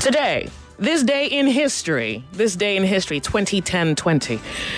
Today, this day in history, 2010-20.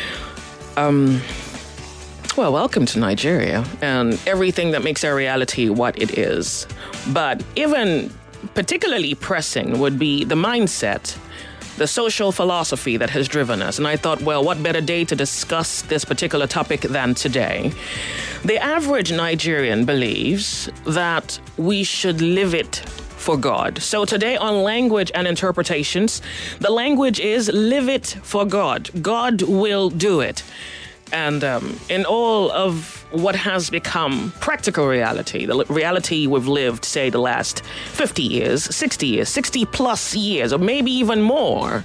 Well, welcome to Nigeria and everything that makes our reality what it is. But even particularly pressing would be the mindset, the social philosophy that has driven us. And I thought, well, what better day to discuss this particular topic than today? The average Nigerian believes that we should live it for God. So today on Language and Interpretations, the language is live it for God. God will do it. And in all of what has become practical reality, the reality we've lived, say, the last 50 years, 60 years, 60 plus years, or maybe even more,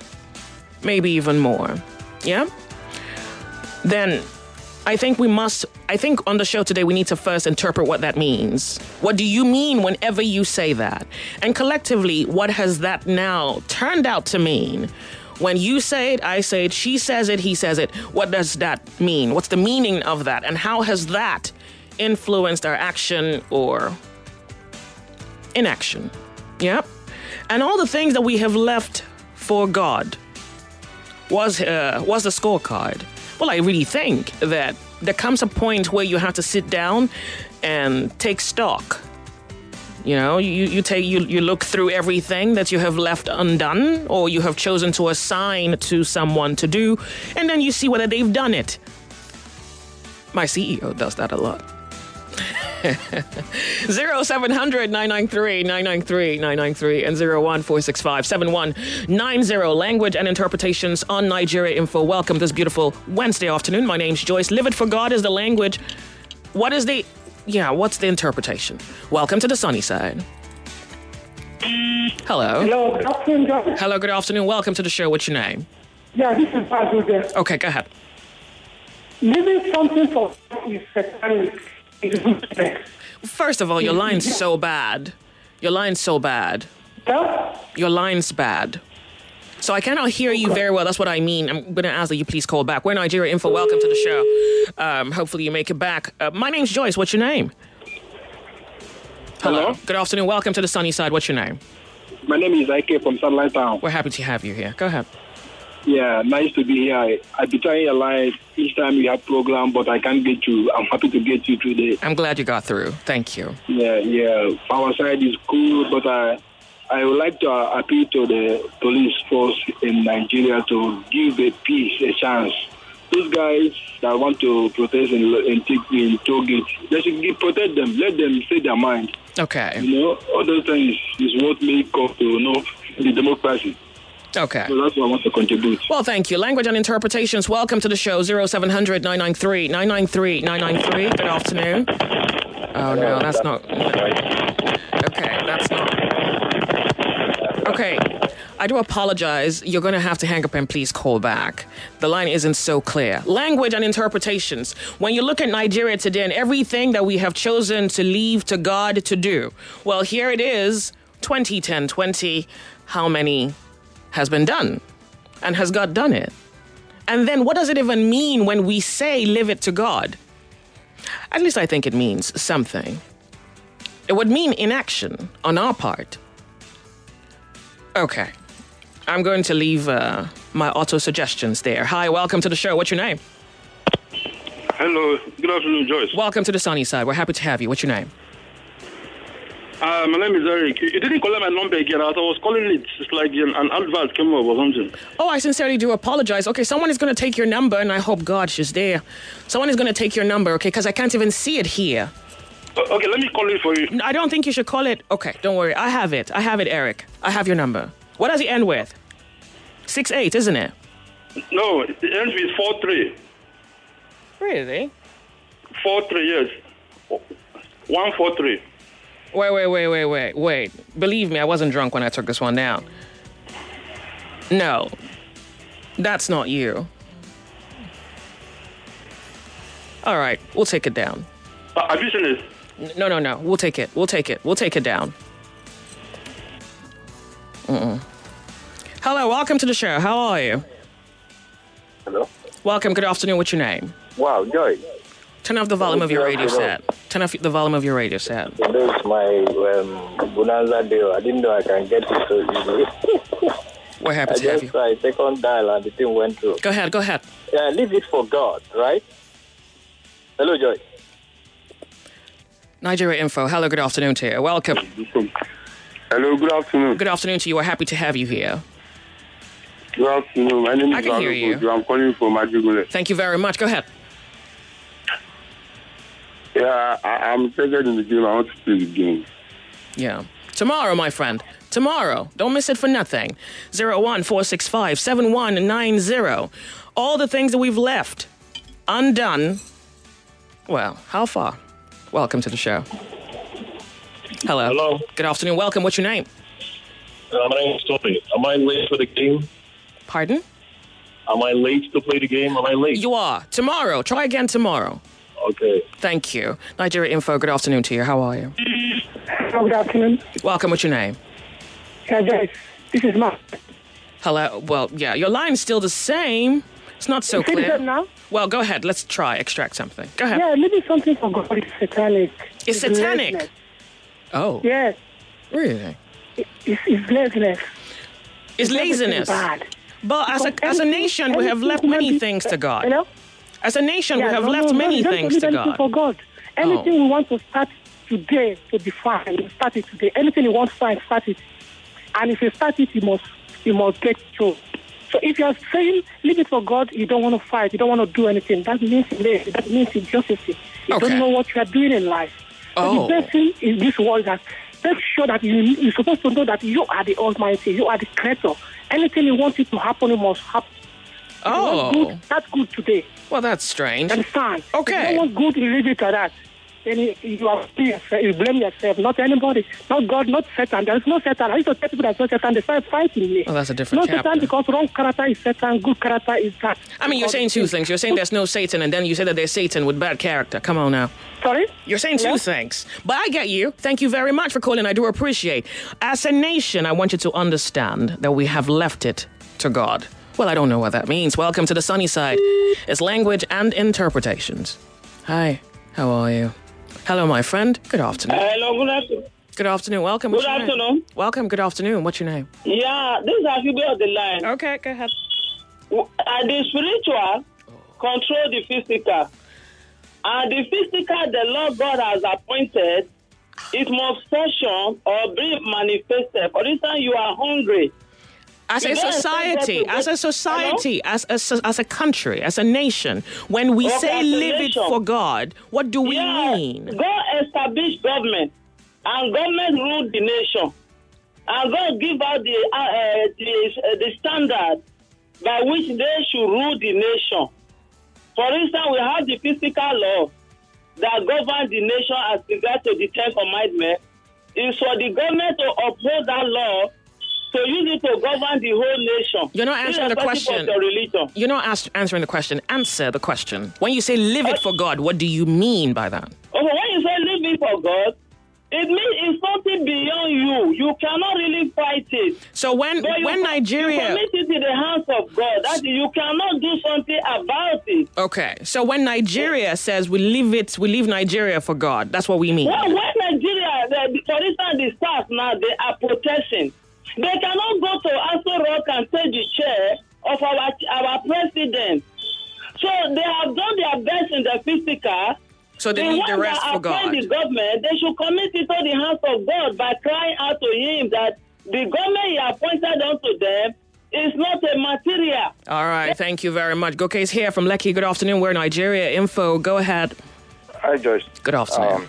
yeah? Then I think on the show today, we need to first interpret what that means. What do you mean whenever you say that? And collectively, what has that now turned out to mean? When you say it, I say it, she says it, he says it, what does that mean? What's the meaning of that? And how has that influenced our action or inaction? Yep. And all the things that we have left for God was the scorecard. Well, I really think that there comes a point where you have to sit down and take stock. You know, you look through everything that you have left undone or you have chosen to assign to someone to do, and then you see whether they've done it. My CEO does that a lot. 0700-993-993-993 and 01465-7190. Language and Interpretations on Nigeria Info. Welcome this beautiful Wednesday afternoon. My name's Joyce. Live it for God is the language. What's the interpretation? Welcome to the sunny side. Hello. Hello, good afternoon, Joyce. Hello, good afternoon. Welcome to the show. What's your name? Yeah, this is Bazude. Okay, go ahead. Living something for is satanic. Is good. First of all, your line's so bad. Your line's so bad. Yeah? Your line's bad. So I cannot hear you very well. That's what I mean. I'm going to ask that you please call back. We're Nigeria Info. Welcome to the show. Hopefully you make it back. My name's Joyce. What's your name? Hello. Good afternoon. Welcome to the sunny side. What's your name? My name is Ike from Satellite Town. We're happy to have you here. Go ahead. Yeah, nice to be here. I've been trying your line each time you have program, but I can't get you. I'm happy to get you today. I'm glad you got through. Thank you. Yeah. Our side is cool, but I would like to appeal to the police force in Nigeria to give the peace a chance. Those guys that want to protest and take in toll gates, they should protect them. Let them say their mind. Okay. You know, all those things is what make up to the democracy. Okay. So that's what I want to contribute. Well, thank you. Language and Interpretations. Welcome to the show. 0700-993-993-993. Good afternoon. Oh, no, that's not... Okay, that's not... Okay, I do apologize. You're going to have to hang up and please call back. The line isn't so clear. Language and Interpretations. When you look at Nigeria today and everything that we have chosen to leave to God to do, well, here it is, 2010-20. How many has been done? And has God done it? And then what does it even mean when we say live it to God? At least I think it means something. It would mean inaction on our part. Okay. I'm going to leave my auto suggestions there. Hi, welcome to the show. What's your name? Hello. Good afternoon, Joyce. Welcome to the sunny side. We're happy to have you. What's your name? My name is Eric. You didn't call my number again. I was calling it. It's like an advert came up or something. Oh, I sincerely do apologize. Okay, someone is going to take your number, and I hope God she's there. Someone is going to take your number, okay, because I can't even see it here. Okay, let me call it for you. I don't think you should call it. Okay, don't worry. I have it, Eric. I have your number. What does it end with? 68, isn't it? No, it ends with 43. Really? 43, yes. 143. Wait. Believe me, I wasn't drunk when I took this one down. No. That's not you. All right, we'll take it down. Have you seen it? No. We'll take it. We'll take it down. Hello, welcome to the show. How are you? Hello? Welcome, good afternoon. What's your name? Wow, Joy. Turn off the volume of your radio set. Turn off the volume of your radio set. This is my Bonanza deal. I didn't know I can get it so easily. We're happy to have you. I just tried second dial and the thing went through. Go ahead. Yeah, leave it for God, right? Hello, Joy. Nigeria Info. Hello, good afternoon to you. Welcome. Hello, good afternoon. Good afternoon to you. We're happy to have you here. Good afternoon. My name is I can hear you. I'm calling from Madrigule. Thank you very much. Go ahead. Yeah, I'm interested in the game. I want to play the game. Yeah. Tomorrow, my friend. Tomorrow. Don't miss it for nothing. 01465-7190. All the things that we've left undone. Well, how far? Welcome to the show. Hello. Hello. Good afternoon. Welcome. What's your name? My name is Tony. Am I late for the game? Pardon? Am I late to play the game? Am I late? You are. Tomorrow. Try again tomorrow. Okay. Thank you. Nigeria Info. Good afternoon to you. How are you? Good afternoon. Welcome. What's your name? Yeah, guys, this is Mark. Hello. Well, yeah, your line's still the same. It's not so You see the clear. same now? Well, go ahead. Let's try extract something. Go ahead. Yeah, maybe something for God is satanic. It's satanic? laziness. Oh, Yes, really? it's laziness. It's laziness. Bad. But as a nation, we have left many things to God. You know? As a nation, we Yeah, have no, left no, many you don't things need to anything God. for God. Anything we want to start today to be fine, we start it today. Anything you want to start it. And if you start it, you must get through. So if you're saying leave it for God, you don't want to fight, you don't want to do anything, that means lazy, that means injustice. You Okay. don't know what you are doing in life. So Oh. the best thing in this world is that make sure that you're supposed to know that you are the Almighty, you are the Creator. Anything you want it to happen, it must happen. If you want Oh, good, that's good today. well, that's strange. Understand? Okay. If you don't want good, you leave it at that. Then you blame yourself, not anybody, not God, not Satan. There is no Satan. I used to tell people that no Satan, they start fighting me. Well, that's a different No Satan chapter. because wrong character is Satan, good character is that. I mean, you're saying two things. You're saying there's no Satan, and then you say that there's Satan with bad character. Come on now. Sorry? You're saying two Yeah? things. But I get you. Thank you very much for calling. I do appreciate. As a nation, I want you to understand that we have left it to God. Well, I don't know what that means. Welcome to the sunny side. It's language and interpretations. Hi, how are you? Hello, my friend. Good afternoon. Hello, good afternoon. Good afternoon. Welcome. What's Good your name? afternoon. Welcome. Good afternoon. What's your name? Yeah, this is Akibe on the line. Okay, go ahead. The spiritual control the physical. And the physical the Lord God has appointed, it must function or be manifested. For instance, you are hungry. As a You don't society, expect God as a country, as a nation, when we Okay, say as a live it nation. for God, what do we mean? God established government, and government rule the nation. And God give out the standard by which they should rule the nation. For instance, we have the physical law that governs the nation as regards to the 10 commandments. It's for the government to uphold that law, to use it to govern the whole nation. You're not answering the irrespective question. of the religion. You're not answering the question. Answer the question. When you say live it for God, what do you mean by that? Okay, when you say live it for God, it means it's something beyond you. You cannot really fight it. So when But you Nigeria... commit it in the hands of God. That is, you cannot do something about it. Okay, so when Nigeria says we leave Nigeria for God, that's what we mean. When Nigeria, for instance, the stars now, they are protesting. They cannot go to Aso Rock and take the chair of our president. So they have done their best in the physical. So they leave the rest for God. The government, they should commit it to the hands of God by crying out to Him that the government He appointed unto them is not a material. All right, thank you very much. Goke is here from Lekki. Good afternoon. We're Nigeria Info. Go ahead. Hi, Joyce. Good afternoon.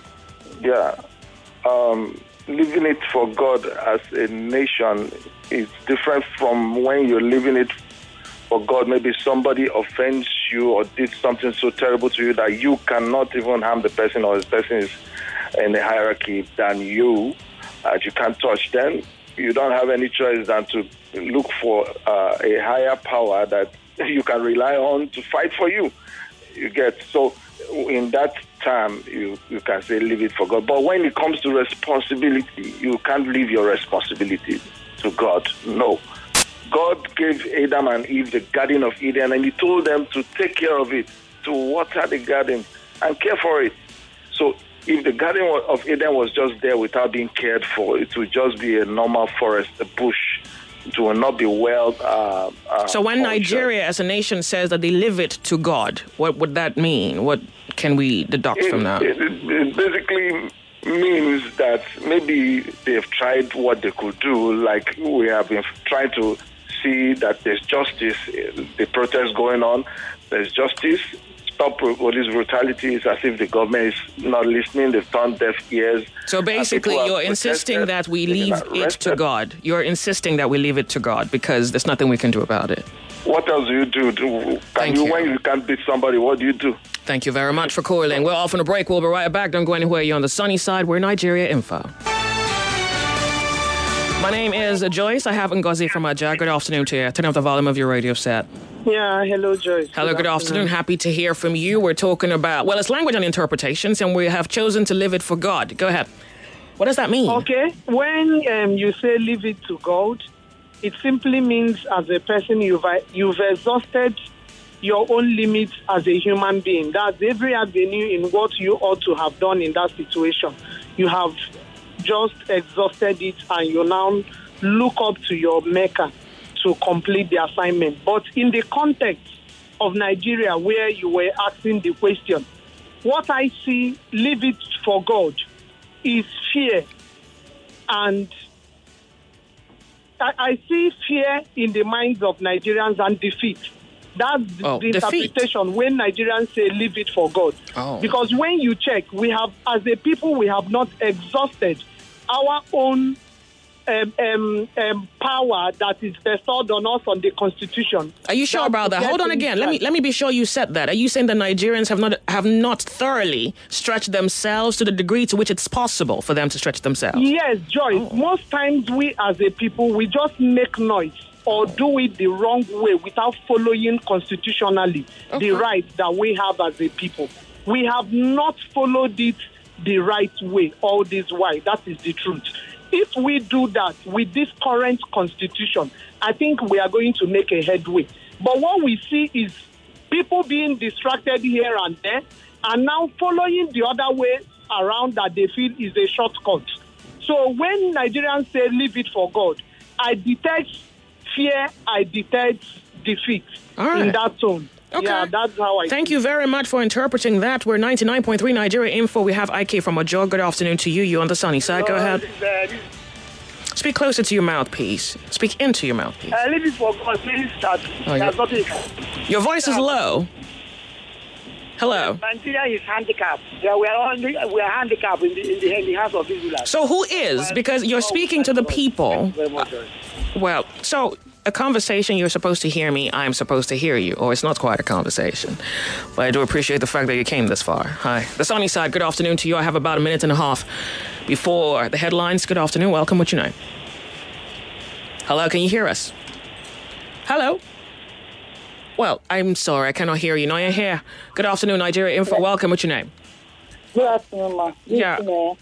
Living it for God as a nation is different from when you're living it for God. Maybe somebody offends you or did something so terrible to you that you cannot even harm the person, or this person is in the hierarchy than you, that you can't touch. Then you don't have any choice than to look for a higher power that you can rely on to fight for you. You get so in that time you can say leave it for God. But when it comes to responsibility, you can't leave your responsibility to God. No. God gave Adam and Eve the Garden of Eden, and He told them to take care of it, to water the garden and care for it. So if the Garden of Eden was just there without being cared for, it would just be a normal forest, a bush. It will not be well. So when Nigeria as a nation says that they leave it to God, what would that mean? What can we deduct from that? It basically means that maybe they've tried what they could do, like we have been trying to see that there's justice, the protests going on, there's justice. Stop police brutality. It's as if the government is not listening. They've turned deaf ears. So basically, you're insisting that we leave it to God. You're insisting that we leave it to God because there's nothing we can do about it. What else do you do? When you can't beat somebody, what do you do? Thank you very much for calling. We're off on a break. We'll be right back. Don't go anywhere. You're on the sunny side. We're Nigeria Info. My name is Joyce. I have Ngozi from Aja. Good afternoon to you. Turn up the volume of your radio set. Yeah, hello, Joyce. Hello, good afternoon. Happy to hear from you. We're talking about, well, it's language and interpretations, and we have chosen to live it for God. Go ahead. What does that mean? Okay. When you say leave it to God, it simply means as a person you've exhausted your own limits as a human being. That's every avenue in what you ought to have done in that situation. You have just exhausted it, and you now look up to your maker to complete the assignment. But in the context of Nigeria, where you were asking the question, what I see, leave it for God, is fear. And I see fear in the minds of Nigerians and defeat. That's the interpretation when Nigerians say leave it for God. Because when you check, we have, as a people, we have not exhausted our own power that is bestowed on us on the Constitution. Are you sure about that? Hold on again. Let me be sure you said that. Are you saying that Nigerians have not thoroughly stretched themselves to the degree to which it's possible for them to stretch themselves? Yes, Joyce. Most times we as a people, we just make noise or do it the wrong way without following constitutionally the rights that we have as a people. We have not followed it the right way all this while. That is the truth. If we do that with this current constitution, I think we are going to make a headway. But what we see is people being distracted here and there and now following the other way around that they feel is a shortcut. So when Nigerians say leave it for God, I detect fear, I detect defeat in that tone. Okay. Yeah, that's how I Thank you very much for interpreting that. We're 99.3 Nigeria Info. We have IK from Ojo. Good afternoon to you. You on the sunny side. Go ahead. Speak closer to your mouthpiece. Speak into your mouthpiece. Leave it for God, please. Your voice is low. Hello. Nigeria is handicapped. Yeah, we are handicapped in the hands of Israel. So who is? Because you're speaking to the people. Well, so a conversation, you're supposed to hear me, I'm supposed to hear you, or it's not quite a conversation. But I do appreciate the fact that you came this far. Hi. The sunny side, good afternoon to you. I have about a minute and a half before the headlines. Good afternoon. Welcome. What's your name? Hello, can you hear us? Hello? Well, I'm sorry, I cannot hear you. Now you're here. Good afternoon, Nigeria Info. Welcome. What's your name? Good afternoon, ma. Yeah.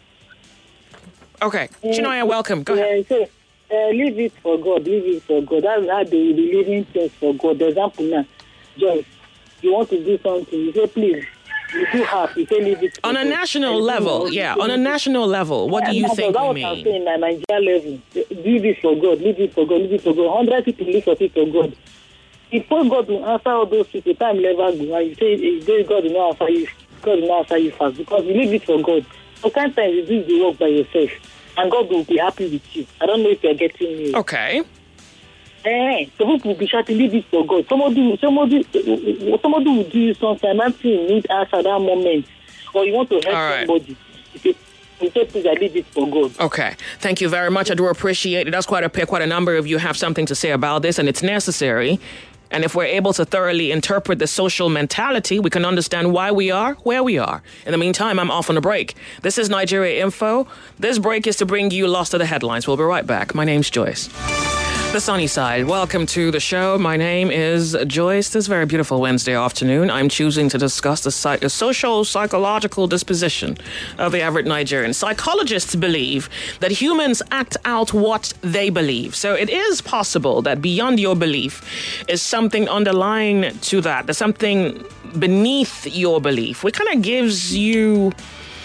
Okay. Chinoya, welcome. Go ahead. Leave it for God. Leave it for God. That's how they will be leaving things for God. For example, now, Joyce, you want to do something. You say, please, you do have. You say, leave it for on God. a national level, on a national level, what do you think we mean? That's what I'm saying at Nigeria level. Leave it for God. Leave it for God. Leave it for God. 100 people leave it for God. Before God will answer all those people, time never go. And you say, God will not answer you. God will not answer you fast because you leave it for God. So sometimes you do the work by yourself. And God will be happy with you. I don't know if you're getting me. Okay. So people will be shouting, leave it for God. Somebody will do you something and you need answer at that moment. Or you want to help somebody. You say, please, I leave it for God. Okay. Thank you very much. I do appreciate it. That's quite a number of you have something to say about this, and it's necessary. And if we're able to thoroughly interpret the social mentality, we can understand why we are where we are. In the meantime, I'm off on a break. This is Nigeria Info. This break is to bring you Lost to the Headlines. We'll be right back. My name's Joyce. The sunny side. Welcome to the show. My name is Joyce. This very beautiful Wednesday afternoon, I'm choosing to discuss the social psychological disposition of the average Nigerian. Psychologists believe that humans act out what they believe. So it is possible that beyond your belief is something underlying to that. There's something beneath your belief, which kind of gives you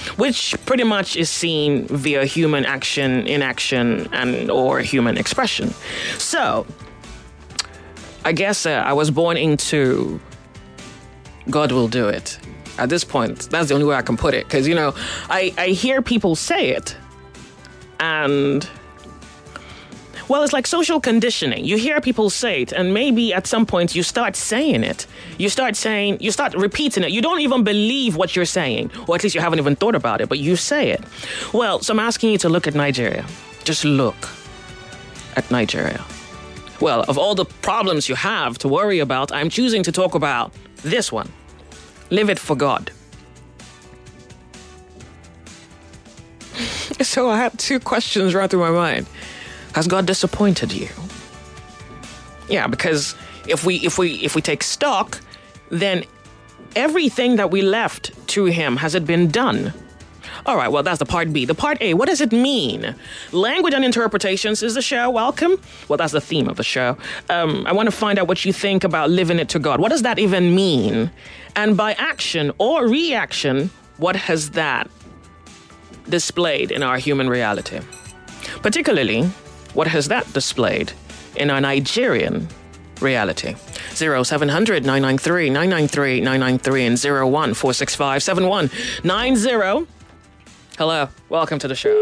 which pretty much is seen via human action, inaction, and or human expression. So, I guess I was born into God will do it. At this point, that's the only way I can put it. Because, I hear people say it. And, well, it's like social conditioning. You hear people say it. And maybe at some point you start saying it. You start repeating it. You don't even believe what you're saying. Or at least you haven't even thought about it. But you say it. Well, so I'm asking you to look at Nigeria. Just look at Nigeria. Well, of all the problems you have to worry about, I'm choosing to talk about this one. Live it for God. So I have two questions right through my mind. Has God disappointed you? Yeah, because if we take stock, then everything that we left to him, has it been done? All right, well, that's the part B. The part A, what does it mean? Language and interpretations is the show. Welcome. Well, that's the theme of the show. I want to find out what you think about living it to God. What does that even mean? And by action or reaction, what has that displayed in our human reality? Particularly, what has that displayed in our Nigerian reality? 0700 993 993 993 and 01465 7190. Hello, welcome to the show.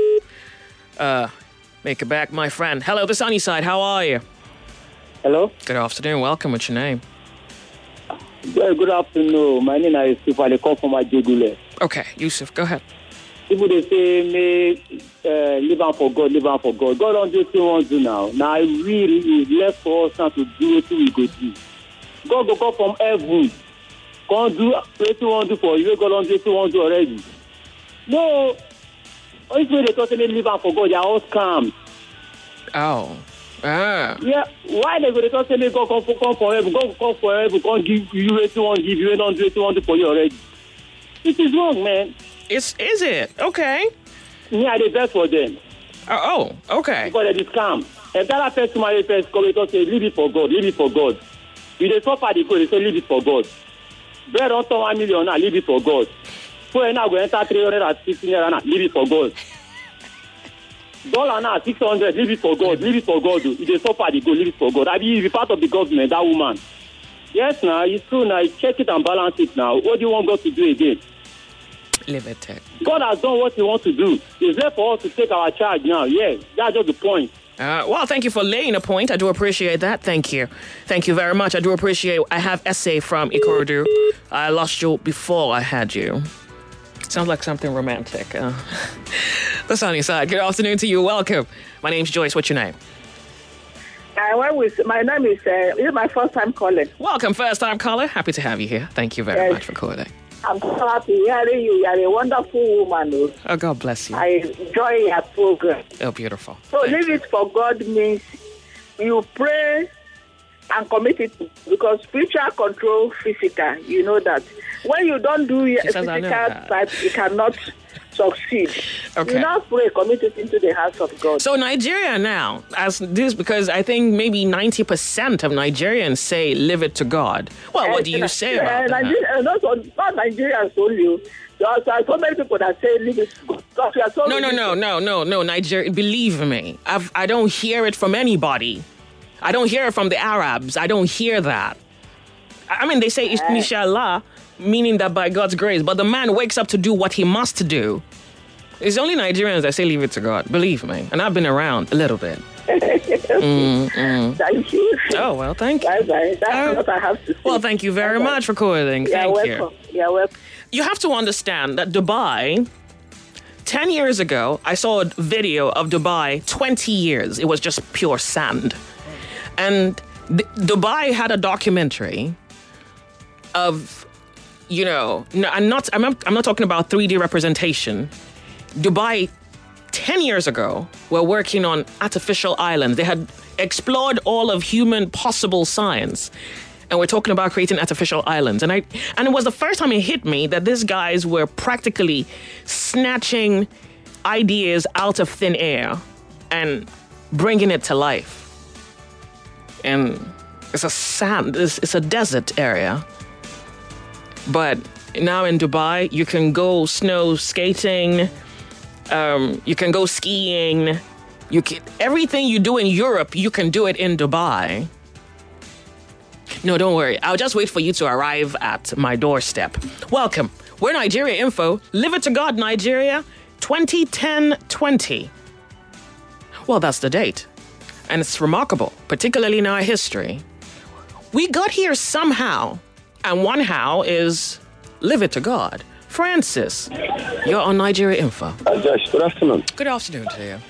Make it back, my friend. Hello, the sunny side, how are you? Hello? Good afternoon, welcome, what's your name? Well, good afternoon. My name is Yusuf. I come from Ajegule. Okay, Yusuf, go ahead. People, they say, live on for God, live on for God. God don't do what he wants to do now. Now, really is left for us now to do what we go do. God go come from heaven. God do what he want to do for you. God don't do what he want to do already. No. If they totally live on for God, they are all scams. Oh. Ah. Yeah, why they go to totally God come for heaven? God come for heaven, God give you what he want to give you, don't do what he want to do for you already. It is wrong, man. Is it? Okay. Yeah, they best for them. Oh, okay. Because they scam. If that person my first come and say, leave it for God, leave it for God. If they suffer the go, they say, leave it for God. Bread on top 1 million now, leave it for God. So now go enter 360 now, leave it for God. Dollar now 600, leave it for God, leave it for God. If they suffer the go, leave it for God. I mean, if you're part of the government, that woman. Yes, now it's true. Now check it and balance it. Now, what do you want God to do again? Live it, tech. God has done what he wants to do. It's there for us to take our charge now. Yeah, that's just the point. Well, thank you for laying a point. I do appreciate that. Thank you. Thank you very much. I do appreciate I have essay from Ikorodu. I lost you before I had you. Sounds like something romantic. The sunny side. Good afternoon to you. Welcome. My name's Joyce. What's your name? My name is, this is my first time calling. Welcome, first time caller. Happy to have you here. Thank you very much for calling. I'm so happy hearing you. You are a wonderful woman. Oh, God bless you. I enjoy your program. Oh, beautiful. So leave it for God means you pray and commit it, because spiritual control physical. You know that. When you don't do your physical side, you cannot succeed. Okay. You now pray, commit it into the hands of God. So Nigeria now, as this, because I think maybe 90% of Nigerians say live it to God. Well, what do you say about that? Not Nigerians only. There are so many people that say live it to God. No, Nigeria, believe me, I don't hear it from anybody. I don't hear it from the Arabs. I don't hear that. I mean, they say inshallah, meaning that by God's grace, but the man wakes up to do what he must do. It's only Nigerians that say leave it to God, believe me. And I've been around a little bit. Thank you. Oh, well, thank you. Bye-bye. That's what I have to say. Well, thank you very much for calling. Thank you. You're welcome. You have to understand that Dubai, 10 years ago, I saw a video of Dubai, 20 years. It was just pure sand. And Dubai had a documentary of, I'm not talking about 3D representation. Dubai, 10 years ago, were working on artificial islands. They had explored all of human possible science. And we're talking about creating artificial islands. And it was the first time it hit me that these guys were practically snatching ideas out of thin air and bringing it to life. And it's a desert area. But now in Dubai, you can go snow skating, you can go skiing, everything you do in Europe, you can do it in Dubai. No, don't worry. I'll just wait for you to arrive at my doorstep. Welcome. We're Nigeria Info. Live it to God, Nigeria. 2010-20. Well, that's the date. And it's remarkable, particularly in our history. We got here somehow. And one how is live it to God. Francis, you're on Nigeria Info. Josh, good afternoon. Good afternoon to you.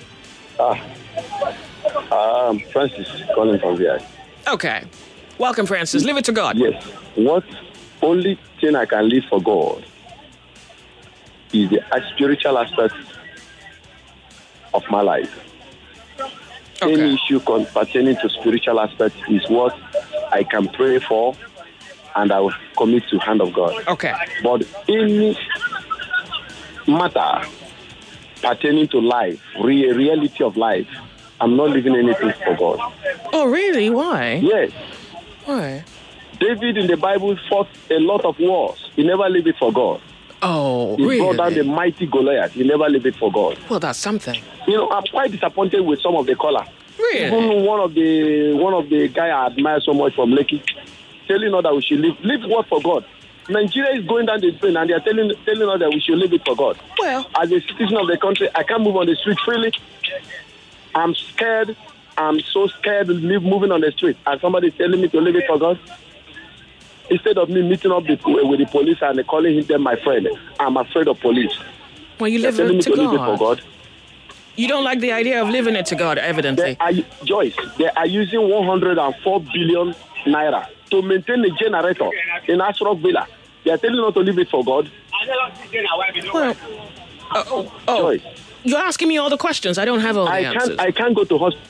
Francis calling from VI. Okay. Welcome, Francis. Live it to God. Yes. What only thing I can live for God is the spiritual aspect of my life. Okay. Any issue pertaining to spiritual aspect is what I can pray for and I will commit to hand of God. Okay. But any matter pertaining to life, reality of life, I'm not living anything for God. Oh, really? Why? Yes. Why? David in the Bible fought a lot of wars. He never lived it for God. Oh, he really? brought down the mighty Goliath. He never lived it for God. Well, that's something. I'm quite disappointed with some of the caller. Really? Even one of the guy I admire so much from Lekki, telling us that we should live what for God. Nigeria is going down the drain, and they are telling us that we should live it for God. Well, as a citizen of the country, I can't move on the street freely. I'm scared. I'm so scared of moving on the street, and somebody is telling me to live it for God. Instead of me meeting up with the police and calling them my friend, I'm afraid of police. Well, you live it to God. Live it for God. You don't like the idea of living it to God, evidently. Joyce, they are using 104 billion naira to maintain a generator in Asrock Villa. They are telling us to live it for God. Well, Joyce, you're asking me all the questions. I don't have all the answers. I can't go to hospital.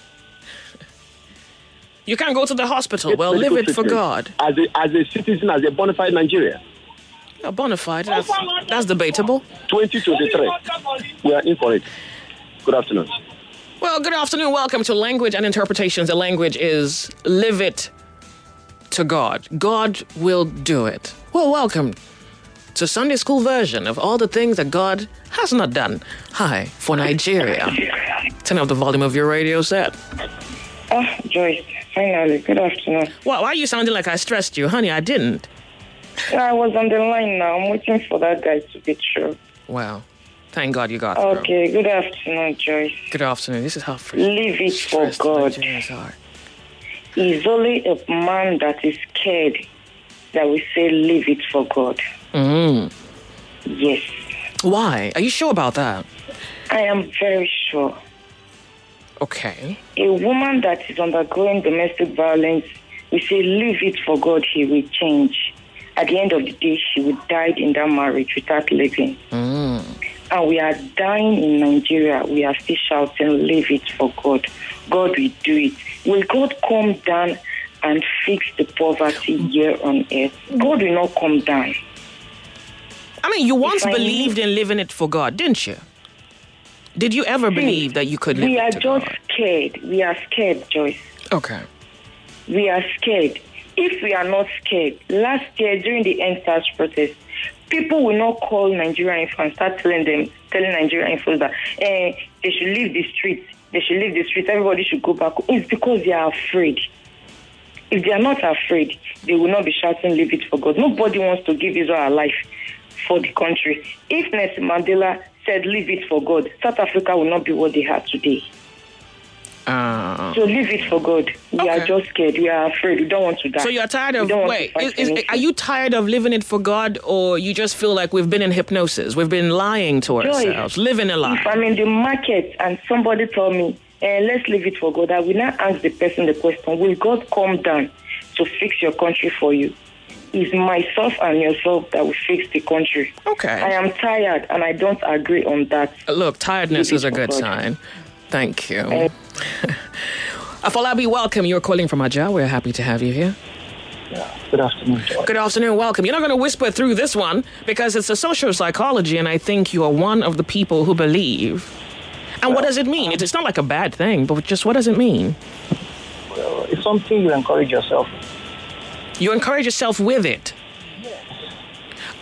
You can't go to the hospital. Well, live it for God. As a citizen, as a bona fide Nigerian. A bona fide? That's debatable. 2023. We are in for it. Good afternoon. Well, good afternoon. Welcome to Language and Interpretations. The language is live it to God. God will do it. Well, welcome to Sunday school version of all the things that God has not done. Hi, for Nigeria. Turn up the volume of your radio set. Joyce, finally. Good afternoon. Well, why are you sounding like I stressed you? Honey, I didn't. I was on the line now. I'm waiting for that guy to be true. Well, thank God you got through. Okay, good afternoon, Joyce. Good afternoon. This is how leave it for God. He's only a man that is scared that we say leave it for God. Yes. Why? Are you sure about that? I am very sure. Okay. A woman that is undergoing domestic violence, we say leave it for God, he will change. At the end of the day, she would die in that marriage without living. And we are dying in Nigeria. We are still shouting, leave it for God. God will do it. Will God come down and fix the poverty here on earth? God will not come down. I mean, you once believed in living it for God, didn't you? Did you ever believe that you could live it to God? We are just scared. We are scared, Joyce. Okay. We are scared. If we are not scared, last year during the EndSARS protest, people will not call Nigeria Info and start telling Nigeria Info that they should leave the streets. They should leave the streets. Everybody should go back. It's because they are afraid. If they are not afraid, they will not be shouting, leave it for God. Nobody wants to give Israel a life for the country. If Nelson Mandela said, leave it for God, South Africa will not be what they are today. So leave it for God. We are just scared. We are afraid. We don't want to die. So you're tired of, are you tired of living it for God, or you just feel like we've been in hypnosis? We've been lying to ourselves, living a lie. If I'm in the market and somebody told me, let's leave it for God, I will not ask the person the question, will God come down to fix your country for you? It's myself and yourself that will fix the country. Okay. I am tired and I don't agree on that. Look, tiredness is a good sign. Thank you. Afolabi, welcome. You're calling from Aja. We're happy to have you here. Yeah. Good afternoon. Good afternoon. Welcome. You're not going to whisper through this one because it's a social psychology, and I think you are one of the people who believe. And what does it mean? It's not like a bad thing, but just what does it mean? Well, it's something you encourage yourself. You encourage yourself with it? Yes.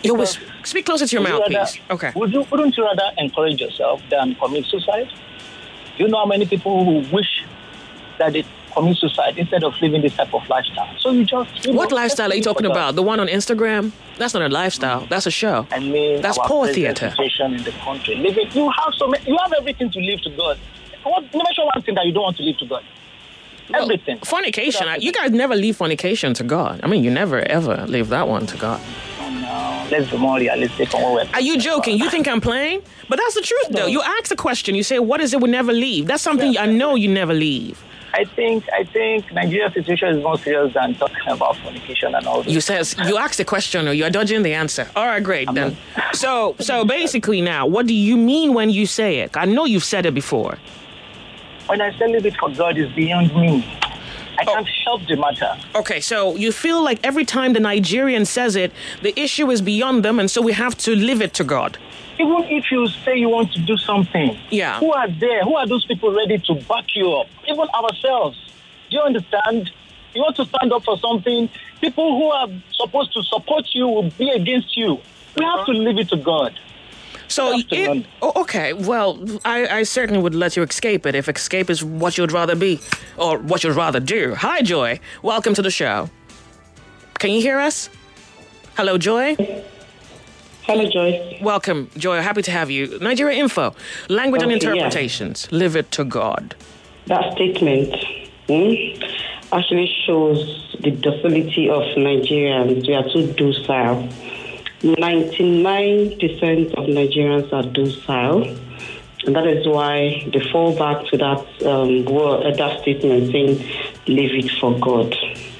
Speak closer to your mouth, please. Okay. Wouldn't you rather encourage yourself than commit suicide? Do you know how many people who wish that they commit suicide instead of living this type of lifestyle? So you just... What lifestyle are you talking about? The one on Instagram? That's not a lifestyle. That's a show. I mean, that's poor theater. Situation in the country. You have everything to live to God. Mention one thing that you don't want to live to God. Everything. Fornication. You guys never leave fornication to God. I mean, you never, ever leave that one to God. Oh, no. Let's be more realistic on what we're... Are you joking? You think I'm playing? But that's the truth, though. You ask a question. You say, what is it we never leave? That's something I know you never leave. I think Nigeria's situation is more serious than talking about fornication and all this. You asked the question or you're dodging the answer. All right, great then. So basically now, what do you mean when you say it? I know you've said it before. When I say live it for God, it's beyond me. I can't help the matter. Okay, so you feel like every time the Nigerian says it, the issue is beyond them, and so we have to live it to God. Even if you say you want to do something, who are there? Who are those people ready to back you up? Even ourselves. Do you understand? You want to stand up for something, people who are supposed to support you will be against you. We have to leave it to God. So, okay, well, I certainly would let you escape it if escape is what you'd rather be or what you'd rather do. Hi, Joy. Welcome to the show. Can you hear us? Hello, Joy. Hello, Joy. Welcome, Joy. Happy to have you. Nigeria Info. Language and interpretations. Yeah. Live it to God. That statement actually shows the docility of Nigerians. We are too docile. 99% of Nigerians are docile. And that is why they fall back to that that statement saying, leave it for God.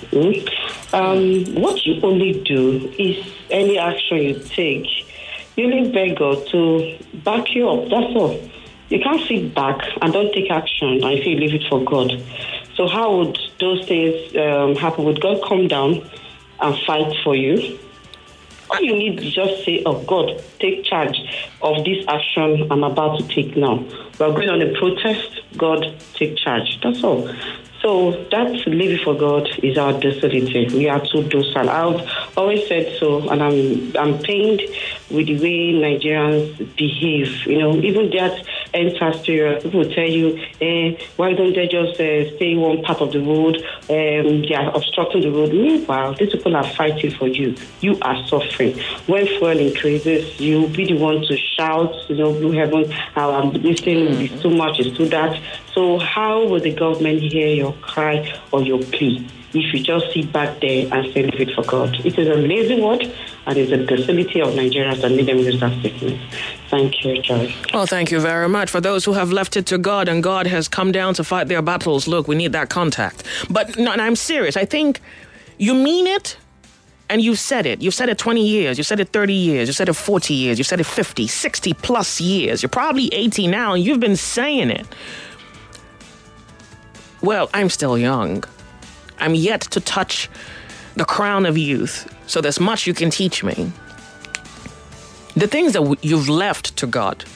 What you only do is any action you take, you only beg God to back you up. That's all. You can't sit back and don't take action and if you leave it for God. So how would those things happen? Would God come down and fight for you? All you need is just say, oh, God, take charge of this action I'm about to take now. We're going on a protest. God, take charge. That's all. So that living for God is our docility. We are too docile. I've always said so, and I'm pained with the way Nigerians behave. You know, even that enters period, people will tell you, why don't they just stay one part of the road? They are obstructing the road. Meanwhile, these people are fighting for you. You are suffering. When fuel increases, you'll be the one to shout, you haven't, I'm listening, it's too much, it's too that. So how will the government hear your cry or your plea if you just sit back there and say, leave it for God? It is a lazy word, and it's a docility of Nigerians that made them use that statement. Thank you, Joy. Well, thank you very much. For those who have left it to God and God has come down to fight their battles, look, we need that contact. But no, and I'm serious. I think you mean it, and you've said it. You've said it 20 years. You've said it 30 years. You've said it 40 years. You've said it 50, 60 plus years. You're probably 80 now, and you've been saying it. Well, I'm still young. I'm yet to touch the crown of youth, so there's much you can teach me. The things that you've left to God,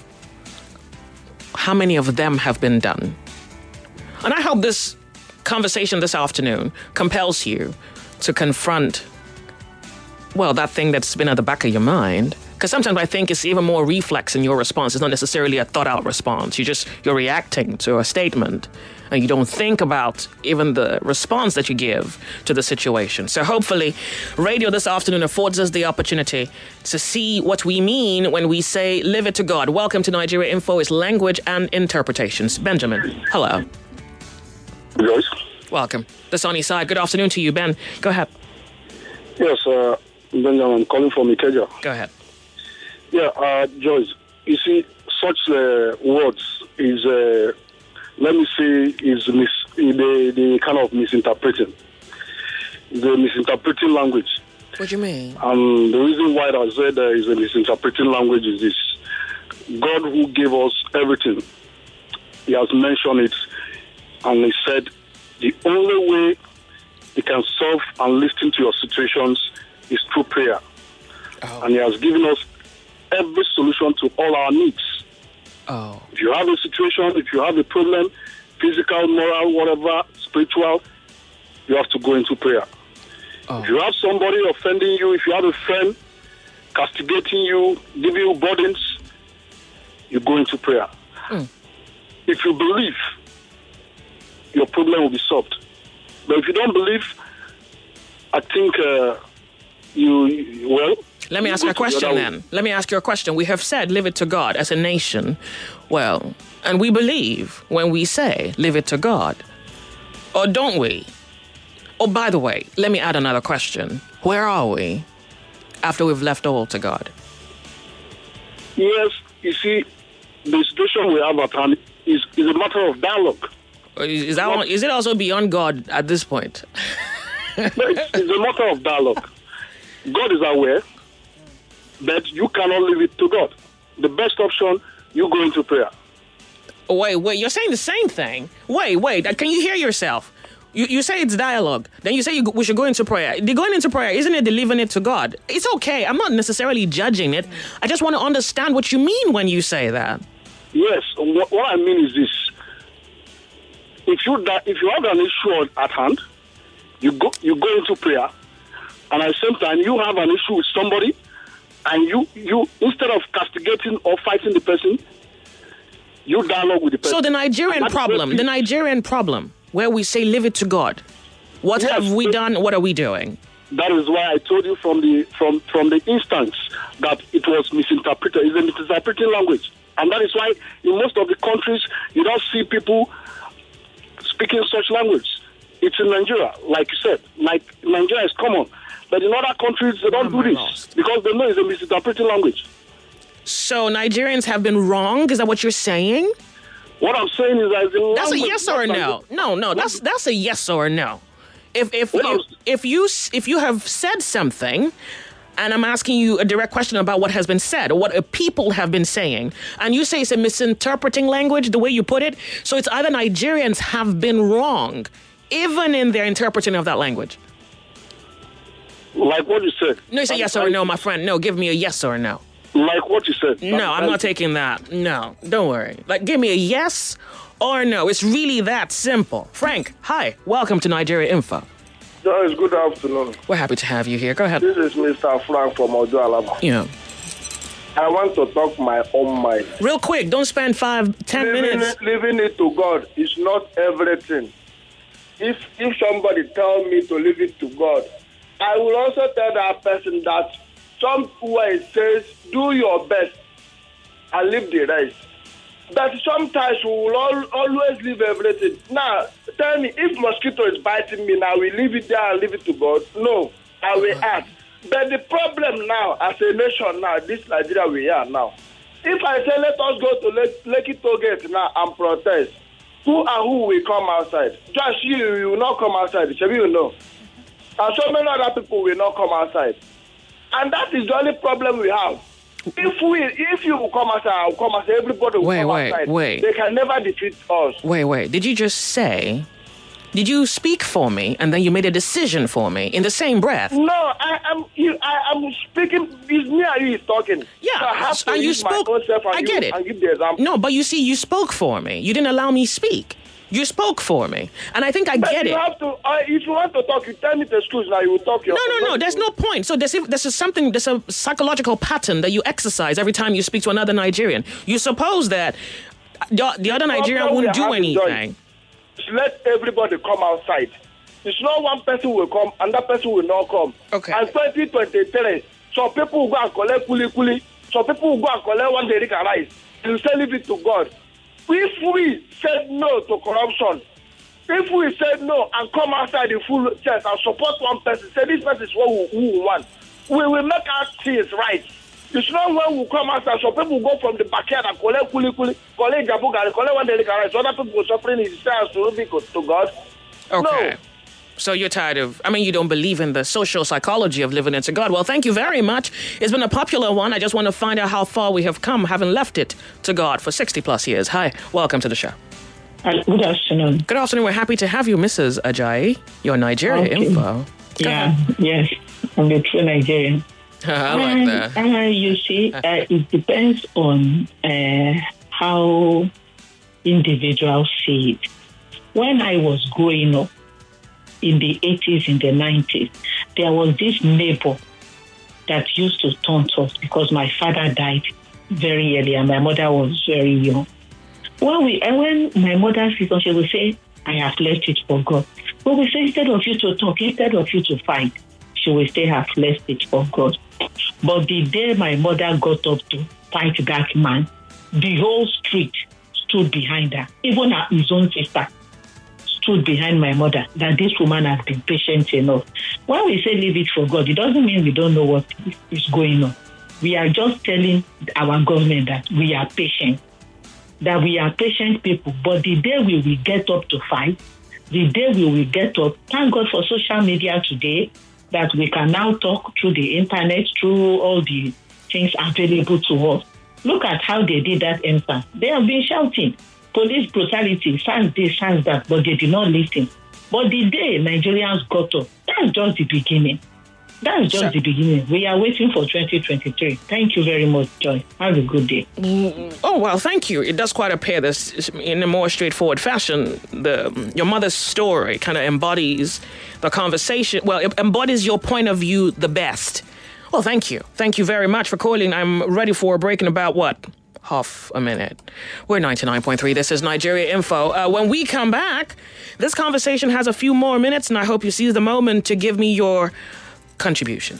how many of them have been done? And I hope this conversation this afternoon compels you to confront, well, that thing that's been at the back of your mind. Because sometimes I think it's even more reflex in your response. It's not necessarily a thought-out response. You're reacting to a statement, and you don't think about even the response that you give to the situation. So hopefully, radio this afternoon affords us the opportunity to see what we mean when we say, live it to God. Welcome to Nigeria Info. It's language and interpretations. Benjamin, hello. Joyce. Welcome. The sunny side. Good afternoon to you, Ben. Go ahead. Yes, Benjamin, I'm calling from Ikeja. Go ahead. Yeah, Joyce, you see, such words is, let me say, is the kind of misinterpreting. The misinterpreting language. What do you mean? The reason why I said there is a misinterpreting language is this. God who gave us everything, he has mentioned it, and he said the only way he can solve and listen to your situations is through prayer. Oh. And he has given us every solution to all our needs. Oh. If you have a situation, if you have a problem, physical, moral, whatever, spiritual, you have to go into prayer. Oh. If you have somebody offending you, if you have a friend castigating you, giving you burdens, you go into prayer. If you believe, your problem will be solved. But if you don't believe, I think Let me ask you a question then. Let me ask you a question. We have said, leave it to God as a nation. Well, and we believe when we say, leave it to God. Or don't we? Oh, by the way, let me add another question. Where are we after we've left all to God? Yes, you see, the situation we have at hand is a matter of dialogue. Is it also beyond God at this point? No, it's a matter of dialogue. God is aware that you cannot leave it to God. The best option, you go into prayer. Wait, you're saying the same thing. Wait, can you hear yourself? You say it's dialogue. Then you say we should go into prayer. The going into prayer, isn't it leaving it to God? It's okay. I'm not necessarily judging it. I just want to understand what you mean when you say that. Yes, what I mean is this. If you have an issue at hand, you go into prayer, and at the same time you have an issue with somebody, and you instead of castigating or fighting the person, you dialogue with the person. So the Nigerian problem, where we say leave it to God, what have we done? What are we doing? That is why I told you from the instance that it was misinterpreted. It's a misinterpreting language, and that is why in most of the countries you don't see people speaking such language. It's in Nigeria, like you said. Like Nigeria is common. But in other countries, they don't do this because they know it's a misinterpreting language. So Nigerians have been wrong? Is that what you're saying? What I'm saying is that that's a yes or a no. No, that's a yes or a no. If you have said something, and I'm asking you a direct question about what has been said or what people have been saying, and you say it's a misinterpreting language, the way you put it, so it's either Nigerians have been wrong, even in their interpreting of that language. Like what you said. No, you say yes or no, my friend. No, give me a yes or a no. Like what you said. No, I'm not taking that. No, don't worry. Like, give me a yes or no. It's really that simple. Frank, hi. Welcome to Nigeria Info. Guys, good afternoon. We're happy to have you here. Go ahead. This is Mr. Frank from Ojo Alaba. Yeah. I want to talk my own mind. Real quick, don't spend 5-10 minutes. Leaving it to God is not everything. If somebody tells me to leave it to God, I will also tell that person that somewhere it says, do your best and leave the rest. But sometimes we will always leave everything. Now, tell me, if mosquito is biting me now, we leave it there and leave it to God? No, I will ask. But the problem now, as a nation now, this Nigeria we are now, if I say let us go to Lekki Toll Gate now and protest, who will come outside? Just you will not come outside, shall you know? And so many other people will not come outside. And that is the only problem we have. If you will come outside, I will come outside, everybody will come outside. They can never defeat us. Wait. Did you just say, did you speak for me and then you made a decision for me in the same breath? No, I'm speaking, it's me and you is talking. Yeah, so I have to and you use spoke. my own self and I get it. And give the example. No, but you see, you spoke for me. You didn't allow me speak. You spoke for me. And I think I get it. Have to, if you want to talk, you tell me the excuse now, you will talk your No, there's no point. So there's a psychological pattern that you exercise every time you speak to another Nigerian. You suppose that the other Nigerian wouldn't do anything. Let everybody come outside. It's not one person will come, another person will not come. Okay. And 2023, some people will go and collect kuli. Some people will go and collect one derika rice. You say leave it to God. If we said no to corruption, if we said no and come outside the full chest and support one person, say this person is what we want, we will make our things right. It's not when we come outside, some people go from the backyard and collect kuli, collect jabugari, collect one derika rice. Other people suffering in themselves to leave it to God. Okay. No. So you're tired of, you don't believe in the social psychology of living into God. Well, thank you very much. It's been a popular one. I just want to find out how far we have come, having left it to God for 60 plus years. Hi, welcome to the show. Good afternoon. Good afternoon. We're happy to have you, Mrs. Ajayi. Your Nigeria info. Yes. I'm a true Nigerian. I like that. You see, it depends on how individuals see it. When I was growing up, in the 80s, in the 90s, there was this neighbor that used to taunt us because my father died very early and my mother was very young. When my mother sees us, she will say, I have left it for God. But we say, instead of you to talk, instead of you to fight, she will say, have left it for God. But the day my mother got up to fight that man, the whole street stood behind her. Even his own sister stood behind my mother, that this woman has been patient enough. When we say leave it for God, it doesn't mean we don't know what is going on. We are just telling our government that we are patient, that we are patient people. But the day we will get up to fight, the day we will get up, thank God for social media today, that we can now talk through the internet, through all the things available to us. Look at how they did that answer. They have been shouting, police brutality, sans this, sans that, but they did not listen. But the day Nigerians got up, that's just the beginning. That's just the beginning. We are waiting for 2023. Thank you very much, Joy. Have a good day. Oh, well, thank you. It does quite appear this in a more straightforward fashion. Your mother's story kind of embodies the conversation. Well, it embodies your point of view the best. Well, thank you. Thank you very much for calling. I'm ready for a break in about, half a minute. We're 99.3. This is Nigeria Info. When we come back, this conversation has a few more minutes, and I hope you seize the moment to give me your contribution.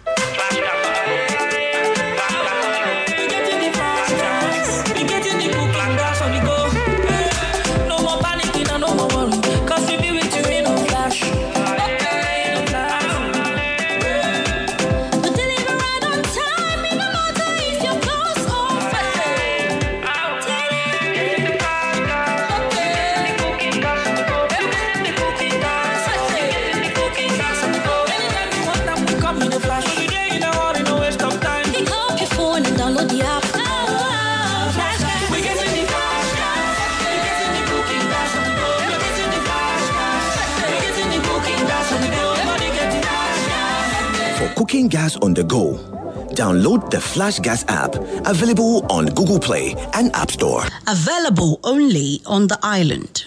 Cooking gas on the go. Download the Flash Gas app, available on Google Play and App Store. Available only on the island.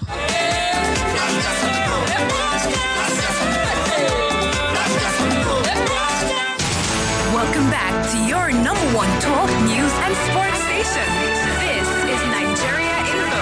Welcome back to your number one talk, news, and sports station. This is Nigeria Info.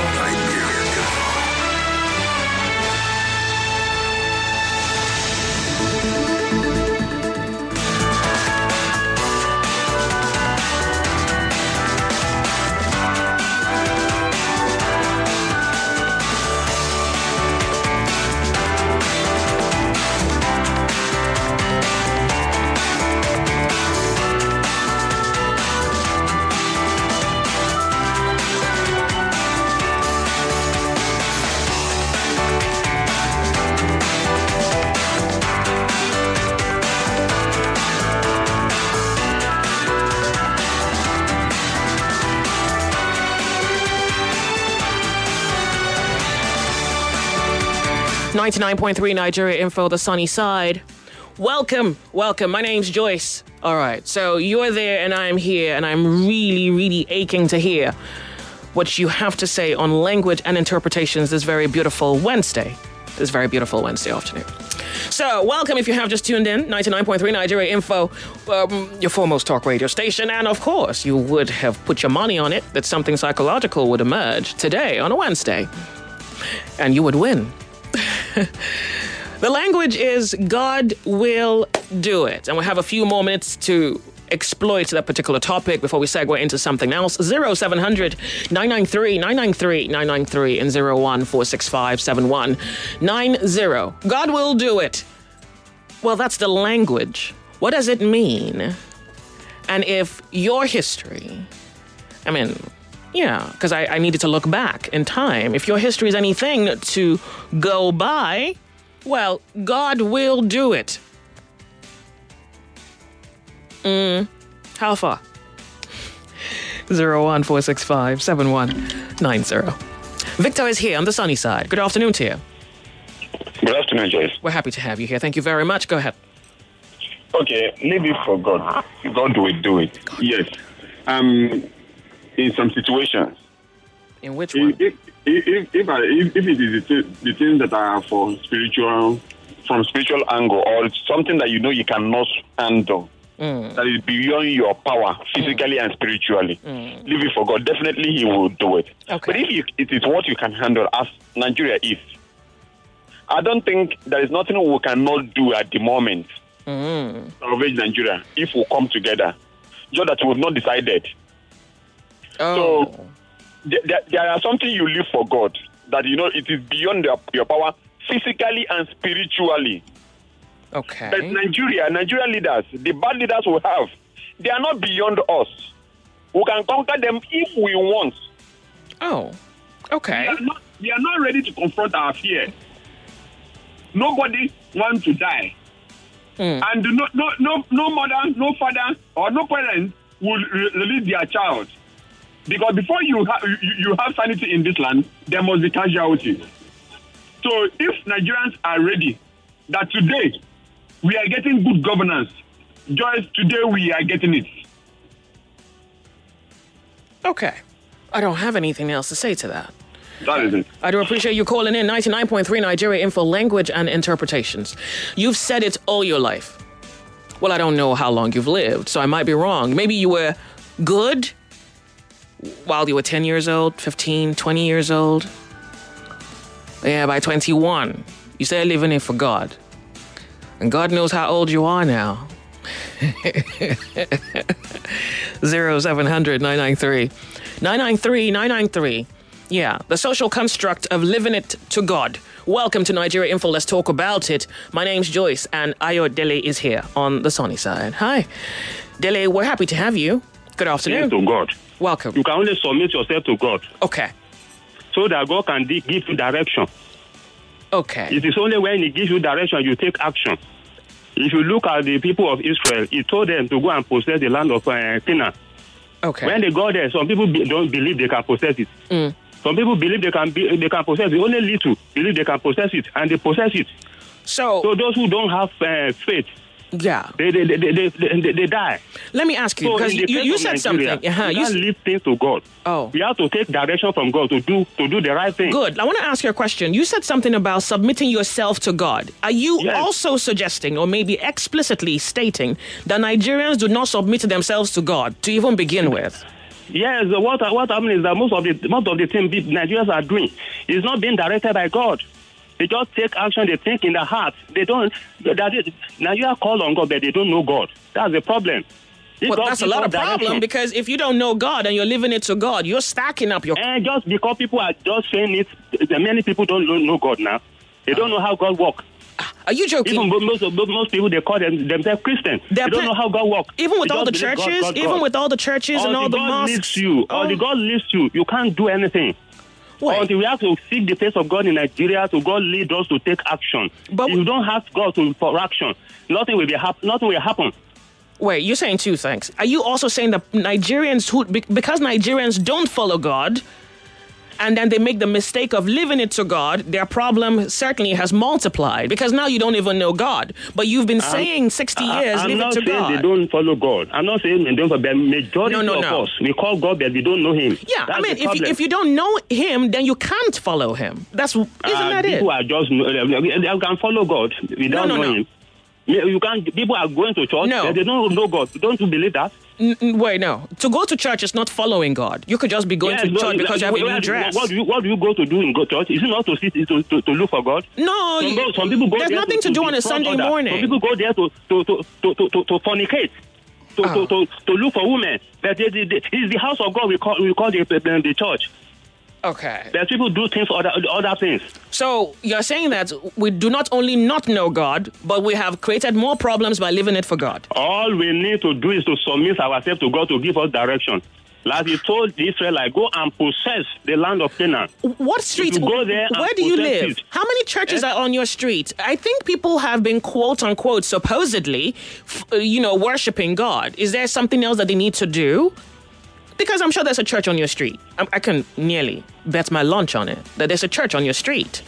99.3 Nigeria Info, the sunny side. Welcome. My name's Joyce. All right, so you're there and I'm here, and I'm really, really aching to hear what you have to say on language and interpretations this very beautiful Wednesday afternoon. So, welcome if you have just tuned in, 99.3 Nigeria Info, your foremost talk radio station, and of course, you would have put your money on it that something psychological would emerge today on a Wednesday, and you would win. The language is God will do it. And we have a few more minutes to exploit that particular topic before we segue into something else. 0700 993 993 993 and 01465 7190. God will do it. Well, that's the language. What does it mean? And if your history, because I needed to look back in time. If your history is anything to go by, well, God will do it. How far? 01465 7190. Victor is here on the sunny side. Good afternoon to you. Good afternoon, Joyce. We're happy to have you here. Thank you very much. Go ahead. Okay, leave it for God. God will do it. Yes. In some situations. In which one? If it is the things that are from spiritual angle, or it's something that you know you cannot handle, that is beyond your power, physically and spiritually. Leave it for God. Definitely He will do it. Okay. But if it is what you can handle, as Nigeria is, I don't think there is nothing we cannot do at the moment to salvage Nigeria if we come together. Just that we've not decided. So there are something you live for God that it is beyond your power, physically and spiritually. Okay. But Nigerian leaders, the bad leaders we have, they are not beyond us. We can conquer them if we want. Oh, okay. We are not ready to confront our fear. Nobody wants to die. And no mother, no father, or no parent will release their child. Because before you have sanity in this land, there must be casualties. So if Nigerians are ready, that today we are getting good governance, just today we are getting it. Okay. I don't have anything else to say to that. That is it. I do appreciate you calling in. 99.3 Nigeria Info, language and interpretations. You've said it all your life. Well, I don't know how long you've lived, so I might be wrong. Maybe you were good while you were 10 years old, 15, 20 years old. Yeah, by 21, you started living it for God. And God knows how old you are now. 0700 993 993. Yeah, the social construct of living it to God. Welcome to Nigeria Info. Let's talk about it. My name's Joyce, and Ayo Dele is here on the sunny side. Hi. Dele, we're happy to have you. Good afternoon. To God. Welcome. You can only submit yourself to God. Okay. So that God can give you direction. Okay. It is only when He gives you direction you take action. If you look at the people of Israel, He told them to go and possess the land of Canaan. Okay. When they go there, some people don't believe they can possess it. Some people believe they can possess it. Only little believe they can possess it, and they possess it. So those who don't have faith, they die. Let me ask you, because you said something. You can't leave things to God. Oh, we have to take direction from God to do the right thing. Good. I want to ask you a question. You said something about submitting yourself to God. Are you also suggesting, or maybe explicitly stating, that Nigerians do not submit themselves to God to even begin with? Yes, what happened is that most of the things Nigerians are doing is not being directed by God. They just take action, they think in the heart. They don't. Nigeria call on God, but they don't know God. That's the problem. Well, that's a lot of problem, because if you don't know God and you're living it to God, you're stacking up your... And just because people are just saying it, many people don't know God now. They don't know how God works. Are you joking? Even most people, they call themselves Christian. They don't know how God works. Even with all the churches? Even with all the churches and all the mosques? Or the God leads you. You can't do anything. Until we have to seek the face of God in Nigeria, so God lead us to take action. But if you don't ask God for action, nothing will happen. Wait, you're saying two things. Are you also saying that because Nigerians don't follow God, and then they make the mistake of living it to God, their problem certainly has multiplied, because now you don't even know God. But you've been saying 60 years, live it to God. I'm not saying they don't follow God. I'm not saying they don't follow God. Majority of us, we call God, but we don't know Him. Yeah, that's if you don't know Him, then you can't follow Him. Isn't that it? People are just, they can follow God without knowing Him. You can't. People are going to church. No. They don't know God. Don't you believe that? Wait, no. To go to church is not following God. You could just be going to church because you have a new dress. What do you go to do in church? Is it not to sit to look for God? No. Some people go there's there nothing to do on a Sunday morning. Some people go there to fornicate. To look for women. But it's the house of God we call the church. Okay. But people do things other things. So you're saying that we do not only not know God, but we have created more problems by living it for God. All we need to do is to submit ourselves to God to give us direction. Like He told the Israelites, go and possess the land of Canaan. What street? Go there. Where do you live? How many churches are on your street? I think people have been, quote unquote, supposedly, worshiping God. Is there something else that they need to do? Because I'm sure there's a church on your street. I can nearly bet my lunch on it that there's a church on your street.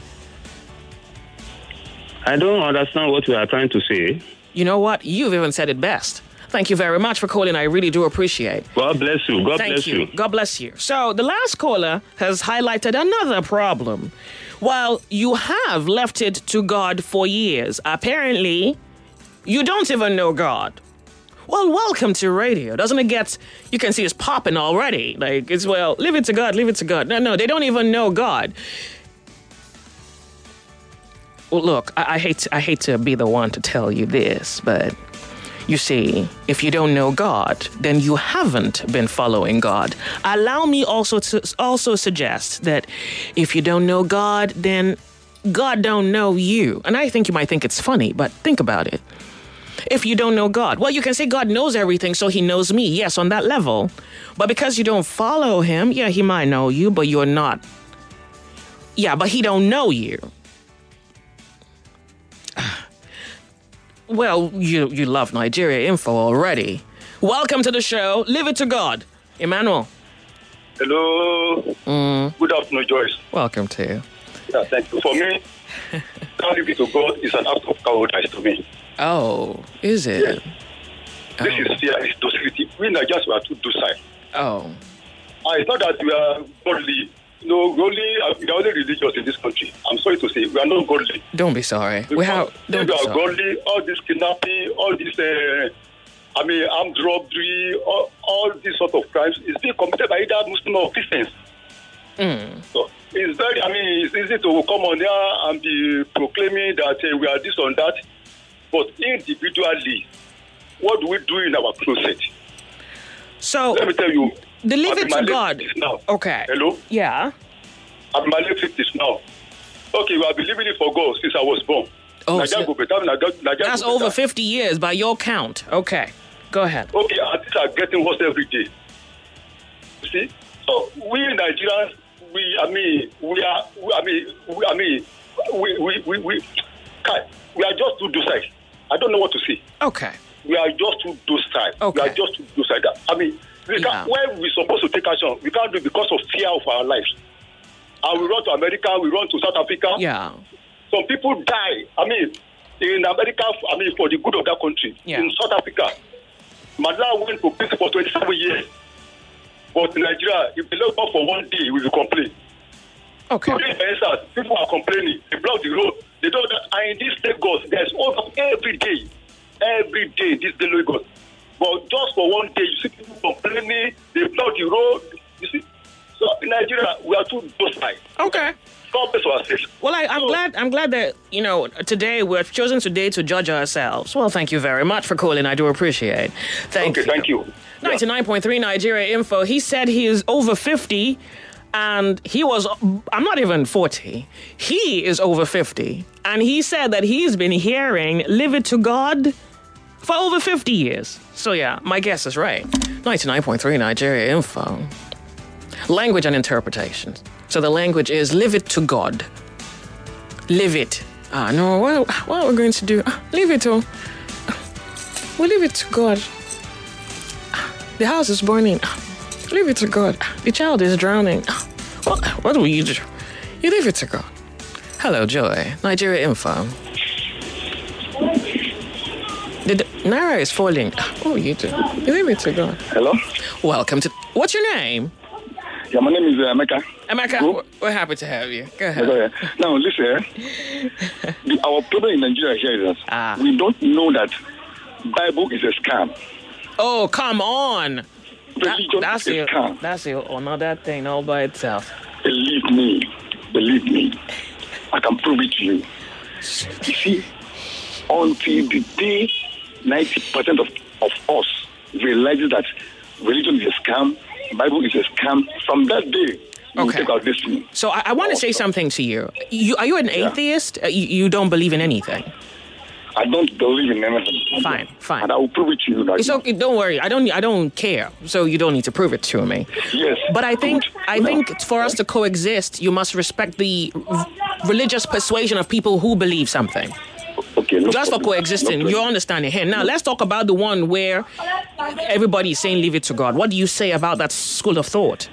I don't understand what you are trying to say. You know what? You've even said it best. Thank you very much for calling. I really do appreciate. God bless you. Thank you. God bless you. So the last caller has highlighted another problem. While you have left it to God for years, apparently you don't even know God. Well, welcome to radio. Doesn't it get, you can see it's popping already. Like, it's, well, leave it to God, leave it to God. No, they don't even know God. Well, look, I hate to be the one to tell you this, but you see, if you don't know God, then you haven't been following God. Allow me also to suggest that if you don't know God, then God don't know you. And I think you might think it's funny, but think about it. If you don't know God, well, you can say God knows everything, so he knows me. Yes, on that level. But because you don't follow him, yeah, he might know you, but you're not. Yeah, but he don't know you. Well, you love Nigeria Info already. Welcome to the show. Leave it to God. Emmanuel. Hello. Good afternoon, Joyce. Welcome to you. Yeah, thank you. For me, leave it to God is an act of cowardice to me. Oh, is it? Yes. This is fear, it's docility. We Nigerians are too docile. Oh. It's not that we are godly. We are only religious in this country. I'm sorry to say, we are not godly. Don't be sorry. We are godly. All this kidnapping, all this, armed robbery, all these sort of crimes is being committed by either Muslim or Christians. So it's it's easy to come on there and be proclaiming that we are this or that. But individually, what do we do in our closet? So let me tell you. Leave it to God. Now. Okay. Hello? Yeah. I'm in my late 50s now. Okay, well, I've been living it for God since I was born. Oh, that's over 50 years by your count. Okay. Go ahead. Okay, things are getting worse every day. You see? So we Nigerians, we are just too docile. I don't know what to say. Okay. We are just too docile. Okay. We are just too docile. When we're supposed to take action, we can't do it because of fear of our lives. And we run to America, we run to South Africa. Yeah. Some people die. In America, for the good of that country. Yeah. In South Africa, Mandela went to prison for 27 years. But in Nigeria, if they look up for one day, we will complain. Okay. Today, for instance, people are complaining. They block the road. They don't. And in this Lagos, there's almost every day, this day Lagos. But just for one day, you see people complaining. They block the road. You see. So in Nigeria, we are too docile. Okay. Well, I'm glad that, today we're chosen today to judge ourselves. Well, thank you very much for calling. I do appreciate. Thank you. 99.3 Nigeria Info. He said he is over 50 and I'm not even 40. He is over 50. And he said that he's been hearing Leave It to God for over 50 years. So yeah, my guess is right. 99.3 Nigeria Info. Language and interpretation. So the language is leave it to God. Leave it. No, what are we going to do? Leave it to... We'll leave it to God. The house is burning. Leave it to God. The child is drowning. What will you do? You leave it to God. Hello, Joy. Nigeria Info. The Naira is falling. What will you do? You leave it to God. Hello? Welcome to... What's your name? Yeah, my name is Emeka. Emeka, we're happy to have you. Go ahead. Now, listen. Our problem in Nigeria here is that we don't know that Bible is a scam. Oh, come on. Religion is a scam. That's another thing all by itself. Believe me. I can prove it to you. You see, until the day 90% of us realizes that religion is a scam, Bible is a scam, from that day, we will take our destiny. So I want to say something to you. Are you an atheist? You don't believe in anything? I don't believe in anything. Fine. And I will prove it to you. It's okay. Don't worry. I don't care. So you don't need to prove it to me. Yes. But I think for us to coexist, you must respect the religious persuasion of people who believe something. Okay. Just for coexisting, you understand it here. Now let's talk about the one where everybody is saying leave it to God. What do you say about that school of thought?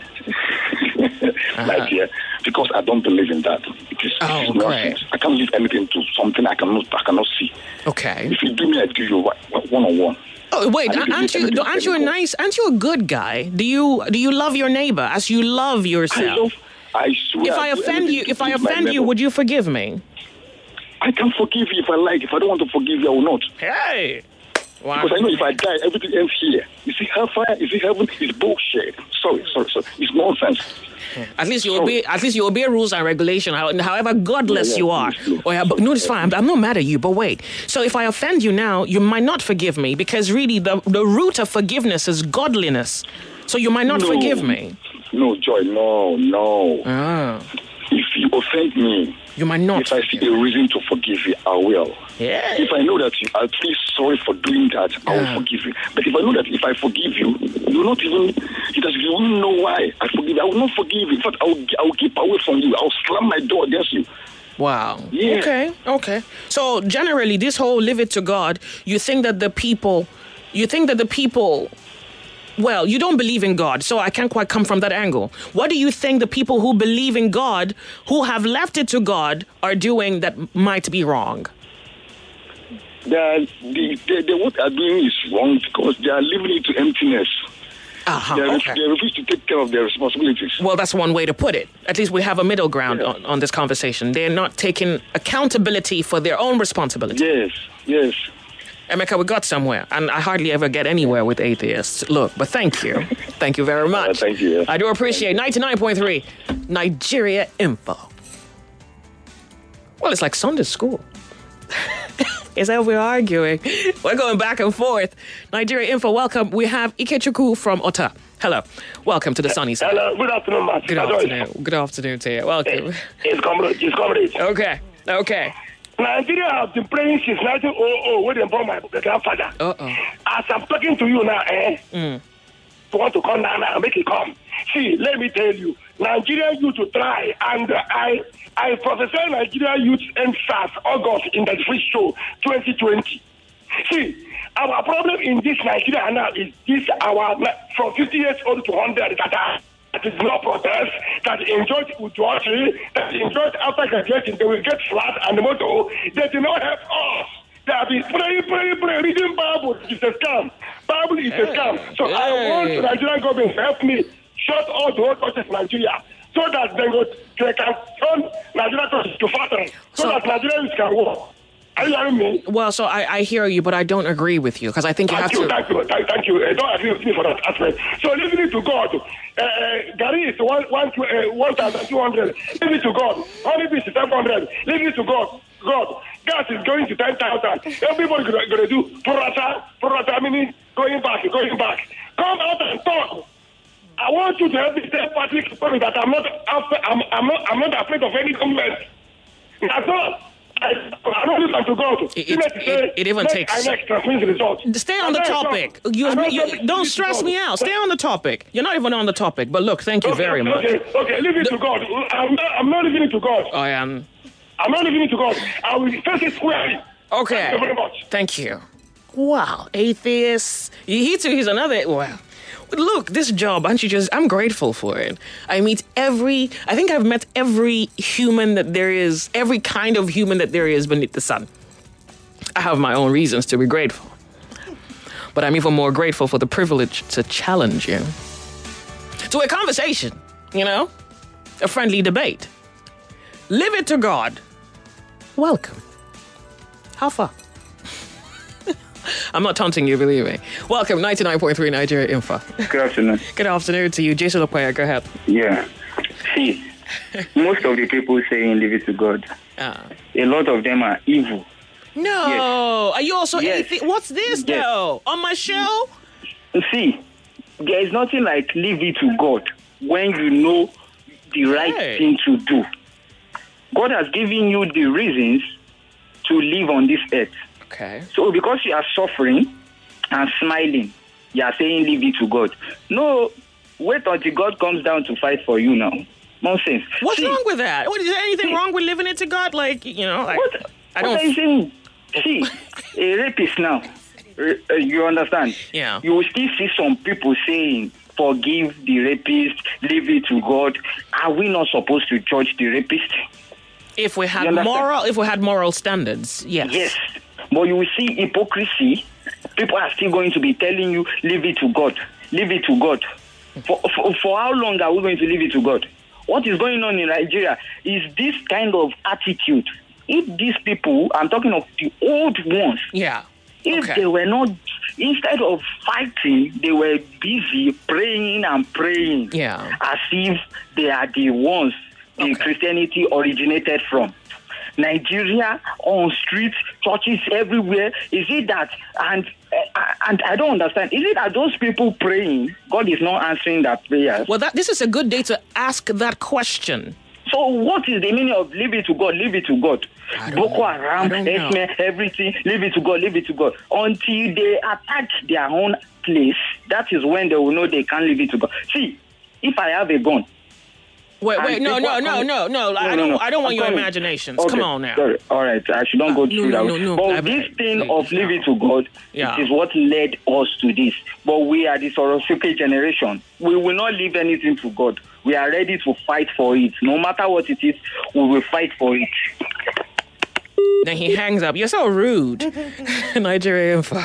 Because I don't believe in that. It is nonsense. I can't leave anything to something I cannot see. Okay. If you do me, I do you one-on-one. Oh wait, aren't you a good guy? Do you love your neighbor as you love yourself? I swear. If I offend you, would you forgive me? I can forgive you if I like. If I don't want to forgive you, I will not. Hey. Wow. Because I know if I die, everything ends here. You see, hellfire, is it heaven? It's bullshit. Sorry. It's nonsense. At least you obey rules and regulation, however godless you are. But no, it's fine. I'm not mad at you, but wait. So if I offend you now, you might not forgive me because really the root of forgiveness is godliness. So you might not forgive me. No, Joy, no. If you offend me, you might not. If I see a reason to forgive you, I will. Yeah. If I know that I'll feel sorry for doing that, I will forgive you. But if I know that if I forgive you, you won't know why I forgive you. I will not forgive you. In fact, I will keep away from you. I will slam my door against you. Wow. Yeah. Okay. So generally, this whole leave it to God, you think that the people, well, you don't believe in God, so I can't quite come from that angle. What do you think the people who believe in God, who have left it to God, are doing that might be wrong? What they are doing is wrong because they are living into emptiness. They refuse to take care of their responsibilities. Well, that's one way to put it. At least we have a middle ground on this conversation. They're not taking accountability for their own responsibility. Yes. Emeka, we got somewhere, and I hardly ever get anywhere with atheists. Look, but thank you. Thank you very much. Thank you. I do appreciate 99.3 Nigeria Info. Well, it's like Sunday school. Is that we're arguing? We're going back and forth. Nigeria Info, welcome. We have Ikechukwu from Ota. Hello. Welcome to the sunny side. Hello. Good afternoon, Matt. Good afternoon to you. Welcome. It's comrade. Okay. Nigeria has been praying since 1900 when they born my grandfather. As I'm talking to you now, to want to come down and make it come. See, let me tell you, Nigeria youth to try, and I prophesy Nigeria youth end SARS August in the free show 2020. See, our problem in this Nigeria now is this from 50 years old to 100 that is no protest, that enjoyed Ujuachi, that enjoyed after graduating, they will get flat and the motto, they do not help us. They have been praying, reading Bible is a scam. Bible is a scam. So I want the Nigerian government to help me shut all the old churches in Nigeria so that they can turn Nigeria to father, so that Nigerians can walk. Are you hearing me? Well, so I hear you, but I don't agree with you because I think you have to. Thank you. Don't agree with me for that aspect. So leave it to God. Gary is 1,200. Leave it to God. Honeybee is 700. Leave it to God. Gas is going to 10,000. Everybody going to do prorata, meaning going back. Come out and talk. I want you to help me tell Patrick that I'm not afraid of any government. That's all. I don't listen to God. It even takes. Stay on the topic. Don't stress me out. Stay on the topic. You're not even on the topic. But look, thank you very much. Okay, leave it to God. I'm not leaving it to God. I am. I'm not leaving it to God. I will face it squarely. Okay. Thank you very much. Thank you. Wow, atheists. He's another. Wow. Look, this job, I'm grateful for it. I think I've met every human that there is, every kind of human that there is beneath the sun. I have my own reasons to be grateful. But I'm even more grateful for the privilege to challenge you to a conversation, a friendly debate. Leave it to God. Welcome. How far? I'm not taunting you, believe me. Welcome, 99.3 Nigeria Info. Good afternoon. Good afternoon to you. Jason Okoya, go ahead. Yeah. See, most of the people saying leave it to God, a lot of them are evil. No. Yes. Are you also atheist? What's this, though? On my show? See, there is nothing like leave it to God when you know the right thing to do. God has given you the reasons to live on this earth. Okay. So because you are suffering and smiling, you are saying leave it to God. No, wait until God comes down to fight for you now. Nonsense. What's wrong with that? Is there anything wrong with leaving it to God? I don't. What are you saying? See, a rapist now, you understand? Yeah. You will still see some people saying, forgive the rapist, leave it to God. Are we not supposed to judge the rapist? If we had moral standards, yes. Yes. But you will see hypocrisy. People are still going to be telling you, leave it to God. Leave it to God. For how long are we going to leave it to God? What is going on in Nigeria is this kind of attitude. If these people, I'm talking of the old ones, If they were not, instead of fighting, they were busy praying and praying. Yeah. As if they are the ones the Christianity originated from. Nigeria, on streets, churches everywhere. Is it that, and I don't understand, is it that those people praying, God is not answering their prayers? Well, this is a good day to ask that question. So what is the meaning of leave it to God, leave it to God? Boko Haram, everything, leave it to God, leave it to God. Until they attack their own place, that is when they will know they can't leave it to God. See, if I have a gun, Wait, no. I don't want your imaginations. Okay. Come on now. Sorry. All right, I should not go through that. No. But this thing of leave it to God, it is what led us to this. But we are the Sorosuke generation. We will not leave anything to God. We are ready to fight for it. No matter what it is, we will fight for it. Then he hangs up. You're so rude. Nigeria Info.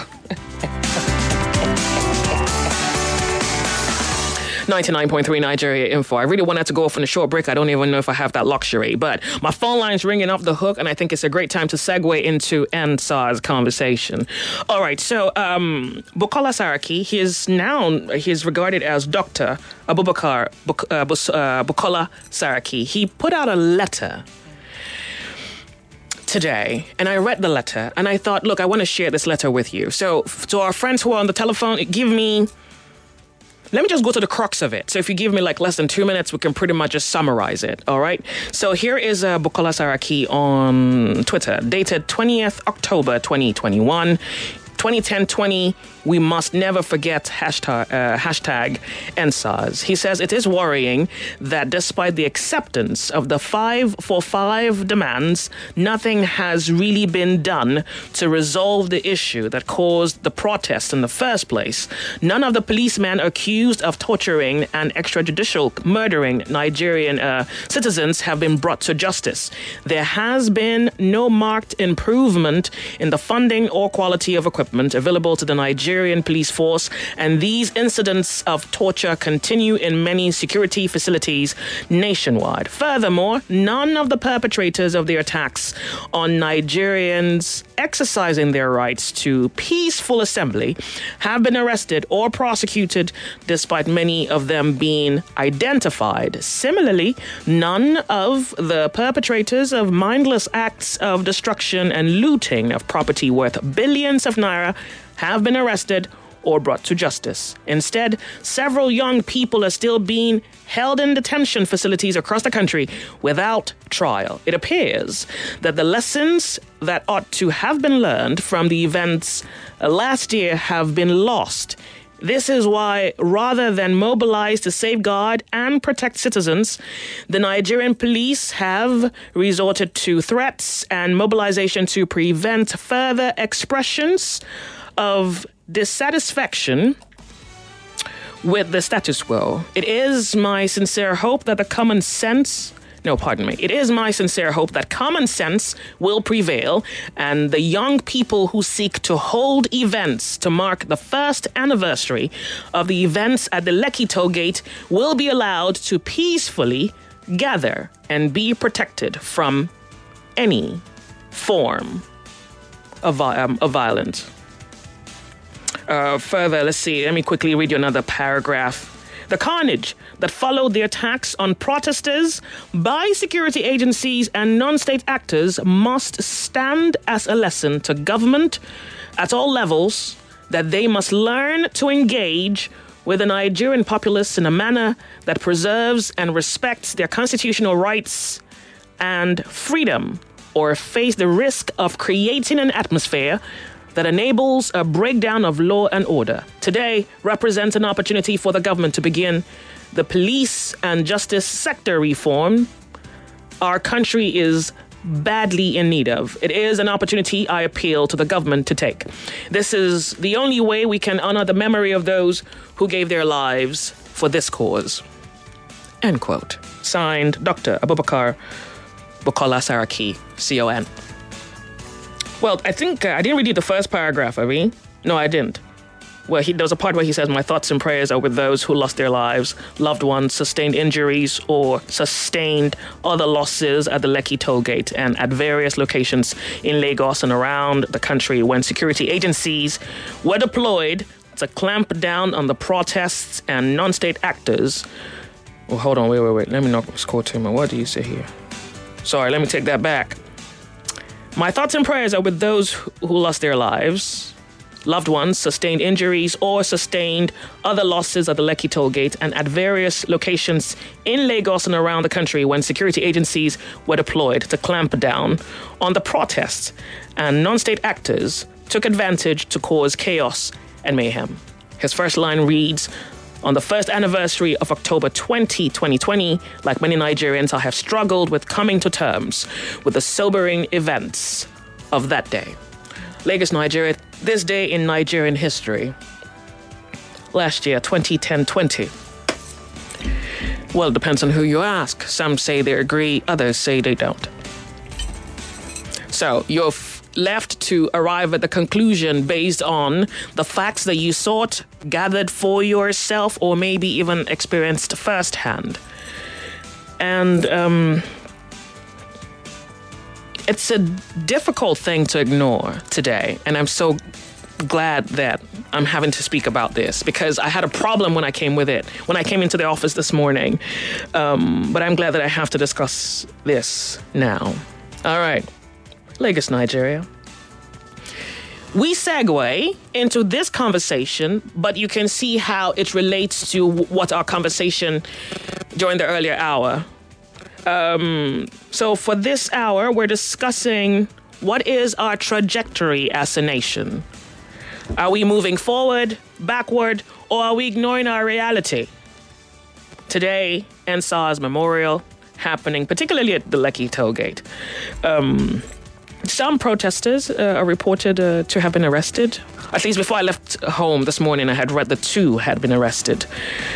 99.3 Nigeria Info. I really wanted to go off on a short break. I don't even know if I have that luxury, but my phone line's ringing off the hook, and I think it's a great time to segue into EndSARS conversation. All right, so Bukola Saraki, he's regarded as Dr. Abubakar Bukola Saraki. He put out a letter today, and I read the letter, and I thought, look, I want to share this letter with you. So to our friends who are on the telephone, let me just go to the crux of it. So if you give me like less than 2 minutes, we can pretty much just summarize it. All right. So here is Bukola Saraki on Twitter, dated 20th October 2021. 2010-20, we must never forget hashtag EndSARS. He says it is worrying that despite the acceptance of the 5-for-5 demands, nothing has really been done to resolve the issue that caused the protest in the first place. None of the policemen accused of torturing and extrajudicial murdering Nigerian citizens have been brought to justice. There has been no marked improvement in the funding or quality of equipment available to the Nigerian police force, and these incidents of torture continue in many security facilities nationwide. Furthermore, none of the perpetrators of the attacks on Nigerians exercising their rights to peaceful assembly have been arrested or prosecuted, despite many of them being identified. Similarly, none of the perpetrators of mindless acts of destruction and looting of property worth billions of naira have been arrested or brought to justice. Instead, several young people are still being held in detention facilities across the country without trial. It appears that the lessons that ought to have been learned from the events last year have been lost. This is why, rather than mobilize to safeguard and protect citizens, the Nigerian police have resorted to threats and mobilization to prevent further expressions of dissatisfaction with the status quo. It is my sincere hope that It is my sincere hope that common sense will prevail, and the young people who seek to hold events to mark the first anniversary of the events at the Lekki Toll Gate will be allowed to peacefully gather and be protected from any form of violence. Further, let me quickly read you another paragraph. The carnage that followed the attacks on protesters by security agencies and non-state actors must stand as a lesson to government at all levels that they must learn to engage with the Nigerian populace in a manner that preserves and respects their constitutional rights and freedom, or face the risk of creating an atmosphere that enables a breakdown of law and order. Today represents an opportunity for the government to begin the police and justice sector reform our country is badly in need of. It is an opportunity I appeal to the government to take. This is the only way we can honor the memory of those who gave their lives for this cause. End quote. Signed, Dr. Abubakar Bukola Saraki, CON. Well, I think I didn't read you the first paragraph, Abi. No, I didn't. Well, there's a part where he says, my thoughts and prayers are with those who lost their lives, loved ones, sustained injuries, or sustained other losses at the Lekki toll gate and at various locations in Lagos and around the country when security agencies were deployed to clamp down on the protests and non-state actors. Well, hold on, wait. Let me not quote him. What do you say here? Sorry, let me take that back. My thoughts and prayers are with those who lost their lives, loved ones, sustained injuries, or sustained other losses at the Lekki toll gate and at various locations in Lagos and around the country when security agencies were deployed to clamp down on the protests and non-state actors took advantage to cause chaos and mayhem. His first line reads, on the first anniversary of October 20, 2020, like many Nigerians, I have struggled with coming to terms with the sobering events of that day. Lagos, Nigeria, this day in Nigerian history. Last year, 2010-20. Well, it depends on who you ask. Some say they agree, others say they don't. So, you're left to arrive at the conclusion based on the facts that you sought, gathered for yourself, or maybe even experienced firsthand. And, it's a difficult thing to ignore today, and I'm so glad that I'm having to speak about this because I had a problem when I came into the office this morning, but I'm glad that I have to discuss this now. All right, Lagos, Nigeria. We segue into this conversation, but you can see how it relates to what our conversation during the earlier hour. So for this hour, we're discussing what is our trajectory as a nation. Are we moving forward, backward, or are we ignoring our reality? Today, EndSARS Memorial happening, particularly at the Lekki toll gate. Some protesters are reported to have been arrested. At least before I left home this morning, I had read that 2 had been arrested.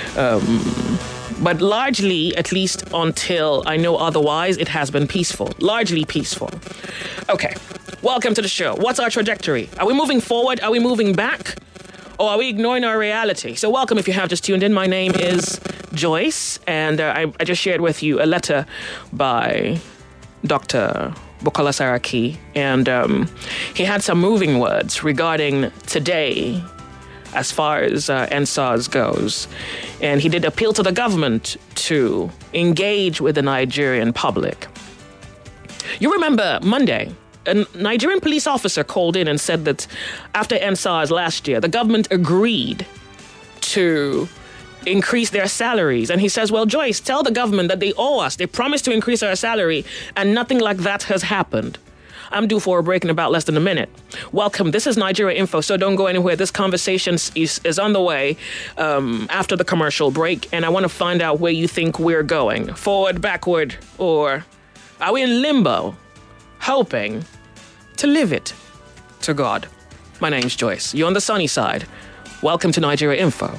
But largely, at least until I know otherwise, it has been peaceful. Largely peaceful. Okay, welcome to the show. What's our trajectory? Are we moving forward? Are we moving back? Or are we ignoring our reality? So welcome if you have just tuned in. My name is Joyce, and I just shared with you a letter by Dr. Bukola Saraki, and he had some moving words regarding today as far as EndSARS goes. And he did appeal to the government to engage with the Nigerian public. You remember Monday, a Nigerian police officer called in and said that after EndSARS last year, the government agreed to increase their salaries. And he says, well, Joyce, tell the government that they owe us. They promised to increase our salary, and nothing like that has happened. I'm due for a break in about less than a minute. Welcome. This is Nigeria Info, so don't go anywhere. This conversation is on the way after the commercial break, and I want to find out where you think we're going. Forward, backward, or are we in limbo, hoping to live it to God? My name's Joyce. You're on the sunny side. Welcome to Nigeria Info.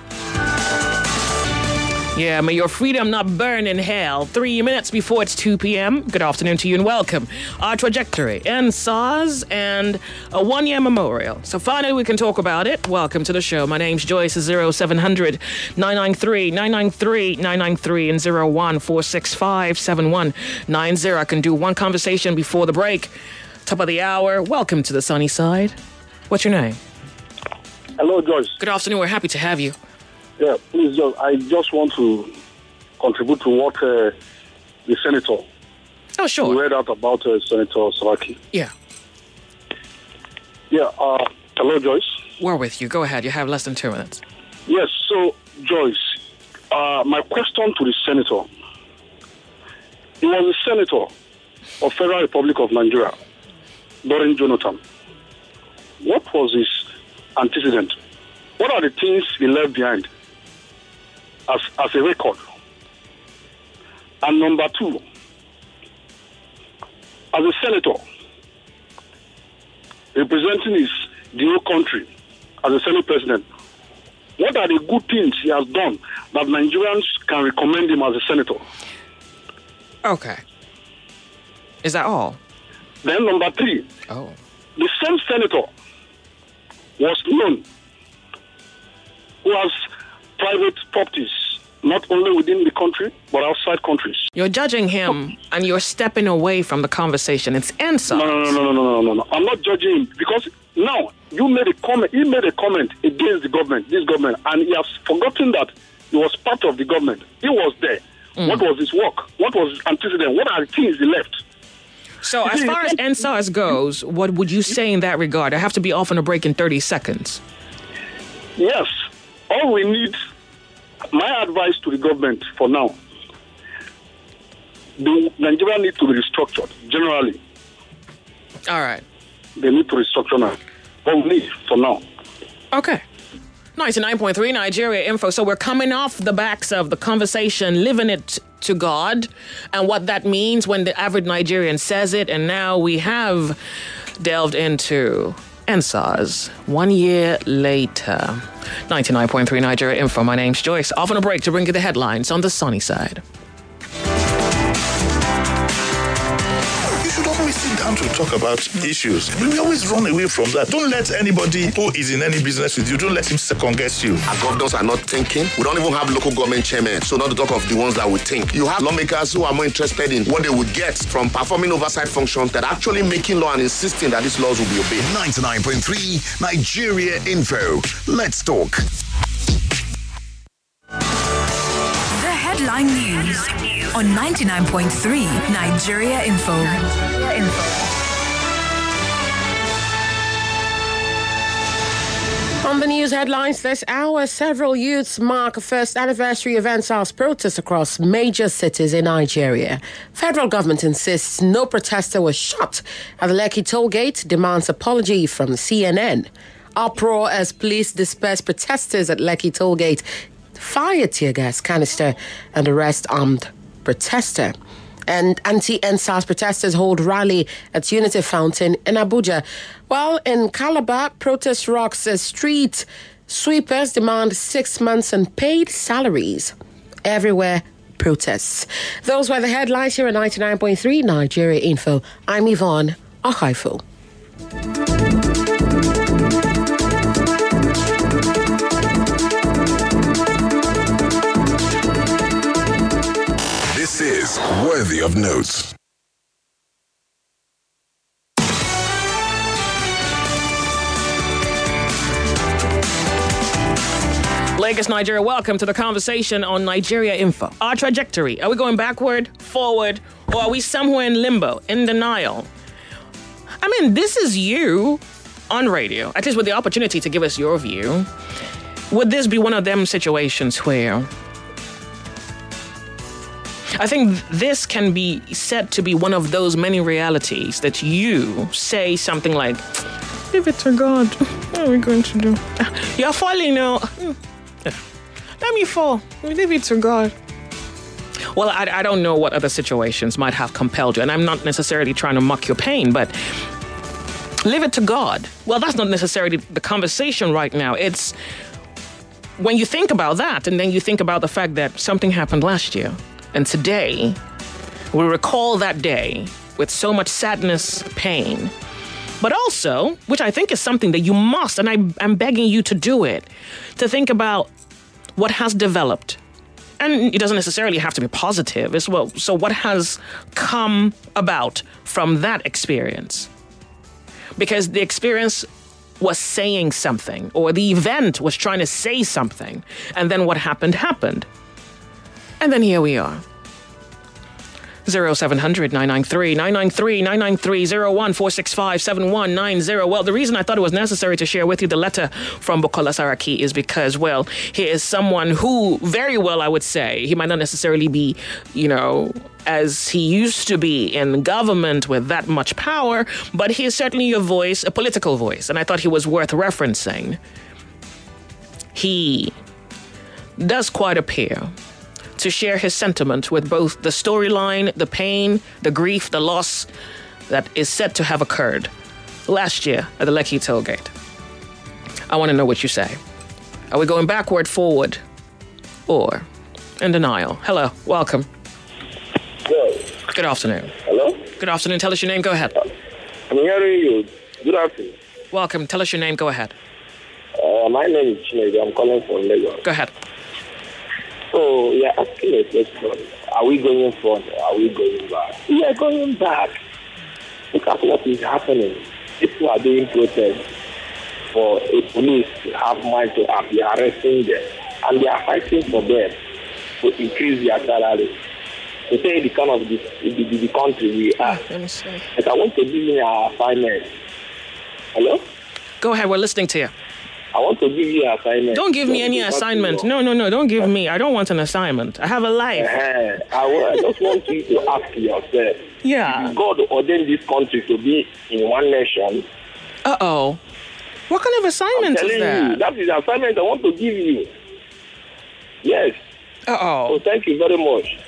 Yeah, may your freedom not burn in hell. 3 minutes before it's 2 p.m. Good afternoon to you and welcome. Our trajectory, EndSARS, and a one-year memorial. So finally we can talk about it. Welcome to the show. My name's Joyce. 0700 993 993 993 and 01465 7190. I can do one conversation before the break. Top of the hour. Welcome to the sunny side. What's your name? Hello, Joyce. Good afternoon. We're happy to have you. Yeah, please, I just want to contribute to what the senator. Oh, sure. We read out about Senator Saraki. Yeah. Yeah, hello, Joyce. We're with you. Go ahead. You have less than 2 minutes. Yes, so, Joyce, my question to the senator. He was a senator of Federal Republic of Nigeria during Jonathan. What was his antecedent? What are the things he left behind as a record? And number 2, as a senator representing the whole country as a Senate president, what are the good things he has done that Nigerians can recommend him as a senator? Okay. Is that all? Then number 3, the same senator was known who has private properties, not only within the country, but outside countries. You're judging him, and you're stepping away from the conversation. It's EndSARS. No. I'm not judging him, because now you made a comment. He made a comment against the government, this government, and he has forgotten that he was part of the government. He was there. What was his work? What was his antecedent? What are the things he left? So as far as EndSARS goes, what would you say in that regard? I have to be off on a break in 30 seconds. Yes. All we need, my advice to the government for now, Nigeria needs to be restructured, generally. All right. They need to restructure now. What we need for now. Okay. 99.3 Nigeria Info. So we're coming off the backs of the conversation, living it to God, and what that means when the average Nigerian says it. And now we have delved into EndSARS 1 year later. 99.3 Nigeria Info. My name's Joyce. Off on a break to bring you the headlines on the sunny side. Sit down to talk about issues. We always run away from that. Don't let anybody who is in any business with you, don't let him second guess you. Our governors are not thinking. We don't even have local government chairmen, so not to talk of the ones that we think. You have lawmakers who are more interested in what they would get from performing oversight functions than actually making law and insisting that these laws will be obeyed. 99.3 Nigeria Info. Let's talk. The headline news on 99.3 Nigeria Info. On the news headlines this hour, several youths mark first anniversary of EndSARS protests across major cities in Nigeria. Federal government insists no protester was shot at the Lekki toll gate, demands apology from CNN. Uproar as police disperse protesters at Lekki toll gate, fire tear gas canister and arrest armed protester. And anti-EndSARS protesters hold rally at Unity Fountain in Abuja. While in Calabar, protest rocks as street sweepers demand 6 months unpaid salaries. Everywhere, protests. Those were the headlines here at 99.3 Nigeria Info. I'm Yvonne Ahaifo. This is Worthy of Notes. Lagos, Nigeria, welcome to the conversation on Nigeria Info. Our trajectory, are we going backward, forward, or are we somewhere in limbo, in denial? I mean, this is you on radio, at least with the opportunity to give us your view. Would this be one of them situations where I think this can be said to be one of those many realities that you say something like, leave it to God. What are we going to do? You're falling now. Let me fall. Leave it to God. Well, I don't know what other situations might have compelled you, and I'm not necessarily trying to mock your pain, but leave it to God. Well, that's not necessarily the conversation right now. It's when you think about that, and then you think about the fact that something happened last year. And today, we recall that day with so much sadness, pain. But also, which I think is something that you must, and I'm begging you to do it, to think about what has developed. And it doesn't necessarily have to be positive as well. So what has come about from that experience? Because the experience was saying something, or the event was trying to say something. And then what happened. And then here we are. 0700 993 993 993 01 465 7190. Well, the reason I thought it was necessary to share with you the letter from Bukola Saraki is because, well, he is someone who very well, I would say, he might not necessarily be, as he used to be in government with that much power, but he is certainly a voice, a political voice, and I thought he was worth referencing. He does quite appear to share his sentiment with both the storyline, the pain, the grief, the loss that is said to have occurred last year at the Lekki Tollgate. I want to know what you say. Are we going backward, forward, or in denial? Hello, welcome. Hello. Good afternoon. Hello? Good afternoon. Tell us your name. Go ahead. I'm hearing you. Good afternoon. Welcome. Tell us your name. Go ahead. My name is Chinedu. I'm calling from Lagos. Go ahead. So, yeah, asking a question. Are we going forward or are we going back? We are going back. Look at what is happening. People are doing protests for a police to have mind to be arresting them. And they are fighting for them to increase their salary. To say the kind of the country we are. Let me see. But I want to give you an assignment. Hello? Go ahead, we're listening to you. I want to give you an assignment. Don't give me any assignment. No, don't give me. I don't want an assignment. I have a life. I just want you to ask yourself. Yeah. If God ordained this country to be in one nation. Uh-oh. What kind of assignment is that? That is the assignment I want to give you. Yes. Uh-oh. So thank you very much.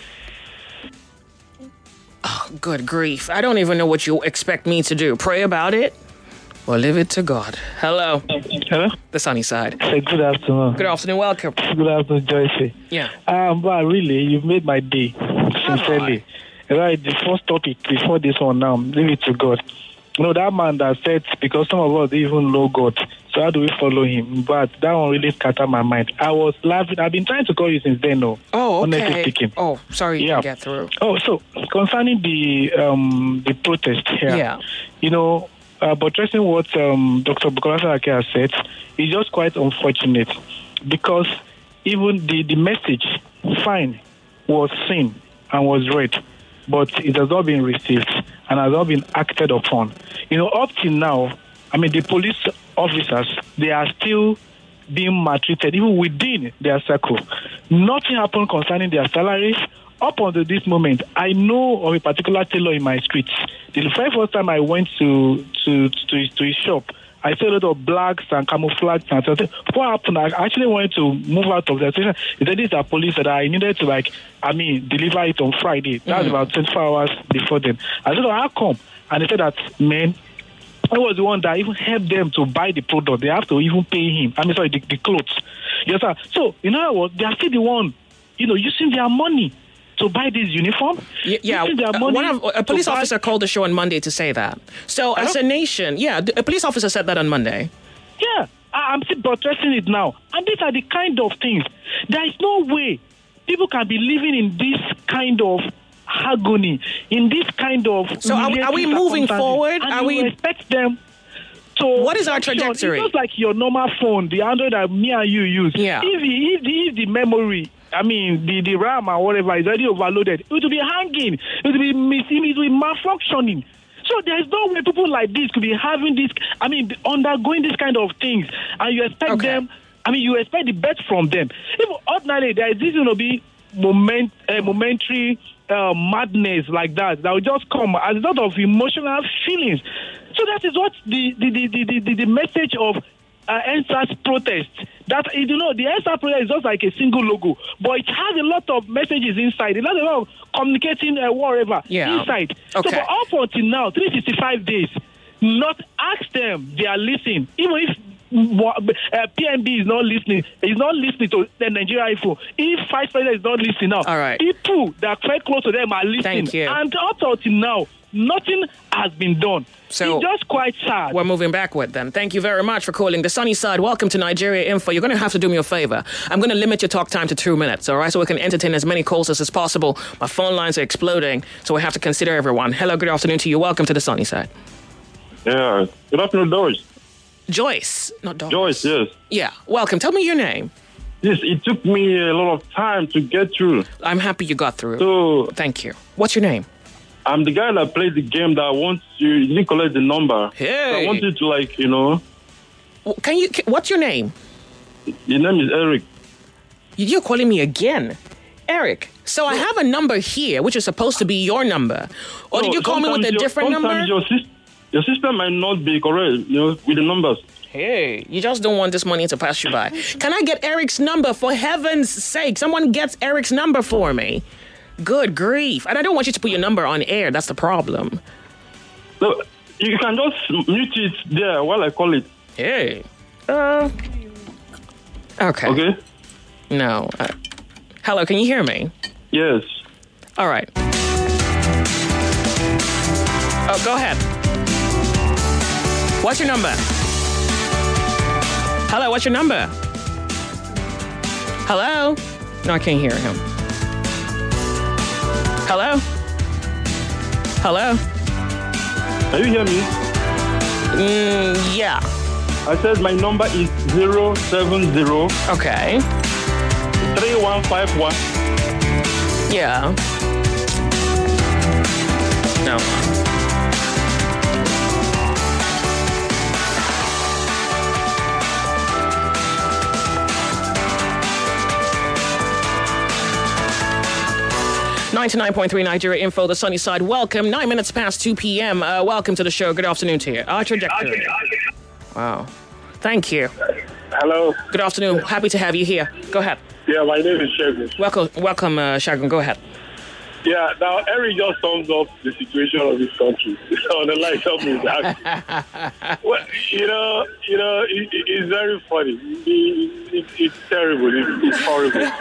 Oh, good grief. I don't even know what you expect me to do. Pray about it? Or leave it to God. Hello. Hello. The sunny side. Hey, good afternoon. Good afternoon. Welcome. Good afternoon, Joyce. Yeah. But really, you've made my day. Sincerely. Right, the first topic before this one now, leave it to God. You know, that man that said, because some of us even know God, so how do we follow him? But that one really scattered my mind. I was laughing. I've been trying to call you since then, no. Oh, okay. Honestly speaking. Oh, sorry you didn't get through. Oh, so concerning the protest here. Yeah. You know, buttressing what Dr. Bukola Saraki has said is just quite unfortunate because even the message, fine, was seen and was read, but it has not been received and has not been acted upon. You know, up till now, I mean, the police officers, they are still being maltreated, even within their circle. Nothing happened concerning their salaries. Up until this moment, I know of a particular tailor in my street. The very first time I went to his shop, I saw a lot of blacks and camouflage. And so what happened? I actually wanted to move out of the station. He said, these are police that I needed to, deliver it on Friday. That was about 24 hours before then. I said, how come? And he said that, man, I was the one that even helped them to buy the product. They have to even pay him. The clothes. Yes, sir. So, you know what? They are still the one, using their money to buy this uniform. Yeah. A police officer called the show on Monday to say that. So as a nation, a police officer said that on Monday. Yeah, I'm still buttressing it now. And these are the kind of things. There is no way people can be living in this kind of agony, in this kind of... So are we moving forward? And we expect them to... What is our trajectory? It's just like your normal phone, the Android that me and you use. Yeah. If the memory... the RAM or whatever is already overloaded. It will be hanging. It will be missing. It will be malfunctioning. So there is no way people like this could be having this, undergoing this kind of things. And you expect them, you expect the best from them. Even ordinarily, there is this going to be momentary madness like that will just come as a lot of emotional feelings. So that is what the message of NSAS protest. That the NSAS protest is just like a single logo, but it has a lot of messages inside. It has a lot of communicating whatever inside. Okay. So for up until now, 365 days, not ask them. They are listening, even if PNB is not listening. He's not listening to the Nigeria Info. If Vice President is not listening now, all right, people that are quite close to them are listening. Thank you. And up until now, nothing has been done. So it's just quite sad. We're moving backward then. Thank you very much for calling the sunny side. Welcome to Nigeria Info. You're going to have to do me a favor. I'm going to limit your talk time to 2 minutes, all right? So we can entertain as many calls as possible. My phone lines are exploding, so we have to consider everyone. Hello, good afternoon to you. Welcome to the sunny side. Yeah, good afternoon, Doris. Joyce, not Doris. Joyce, yes. Yeah, welcome. Tell me your name. Yes, it took me a lot of time to get through. I'm happy you got through. So, thank you. What's your name? I'm the guy that played the game that wants you didn't collect the number. Hey. So I wanted to what's your name? Your name is Eric. You're calling me again. Eric, so I have a number here, which is supposed to be your number. Or did you call me with a different number? Your system might not be correct, with the numbers. Hey, you just don't want this money to pass you by. Can I get Eric's number, for heaven's sake? Someone gets Eric's number for me. Good grief. And I don't want you to put your number on air. That's the problem. No, you can just mute it there while I call it. Hey. Okay. Okay? No. Hello, can you hear me? Yes. All right. Oh, go ahead. What's your number? Hello, what's your number? Hello? No, I can't hear him. Hello? Hello? Can you hear me? Yeah. I said my number is 070. Okay. 3151. Yeah. No. .3 Nigeria Info, the sunny side. Welcome. 9 minutes past 2 p.m. Welcome to the show. Good afternoon to you. Our trajectory. Wow. Thank you. Hello. Good afternoon. Happy to have you here. Go ahead. Yeah, my name is Shagun. Welcome, Shagun. Go ahead. Yeah, now Eric just sums up the situation of this country. On the line, help me with that. Well, it's very funny. It's terrible. It's horrible.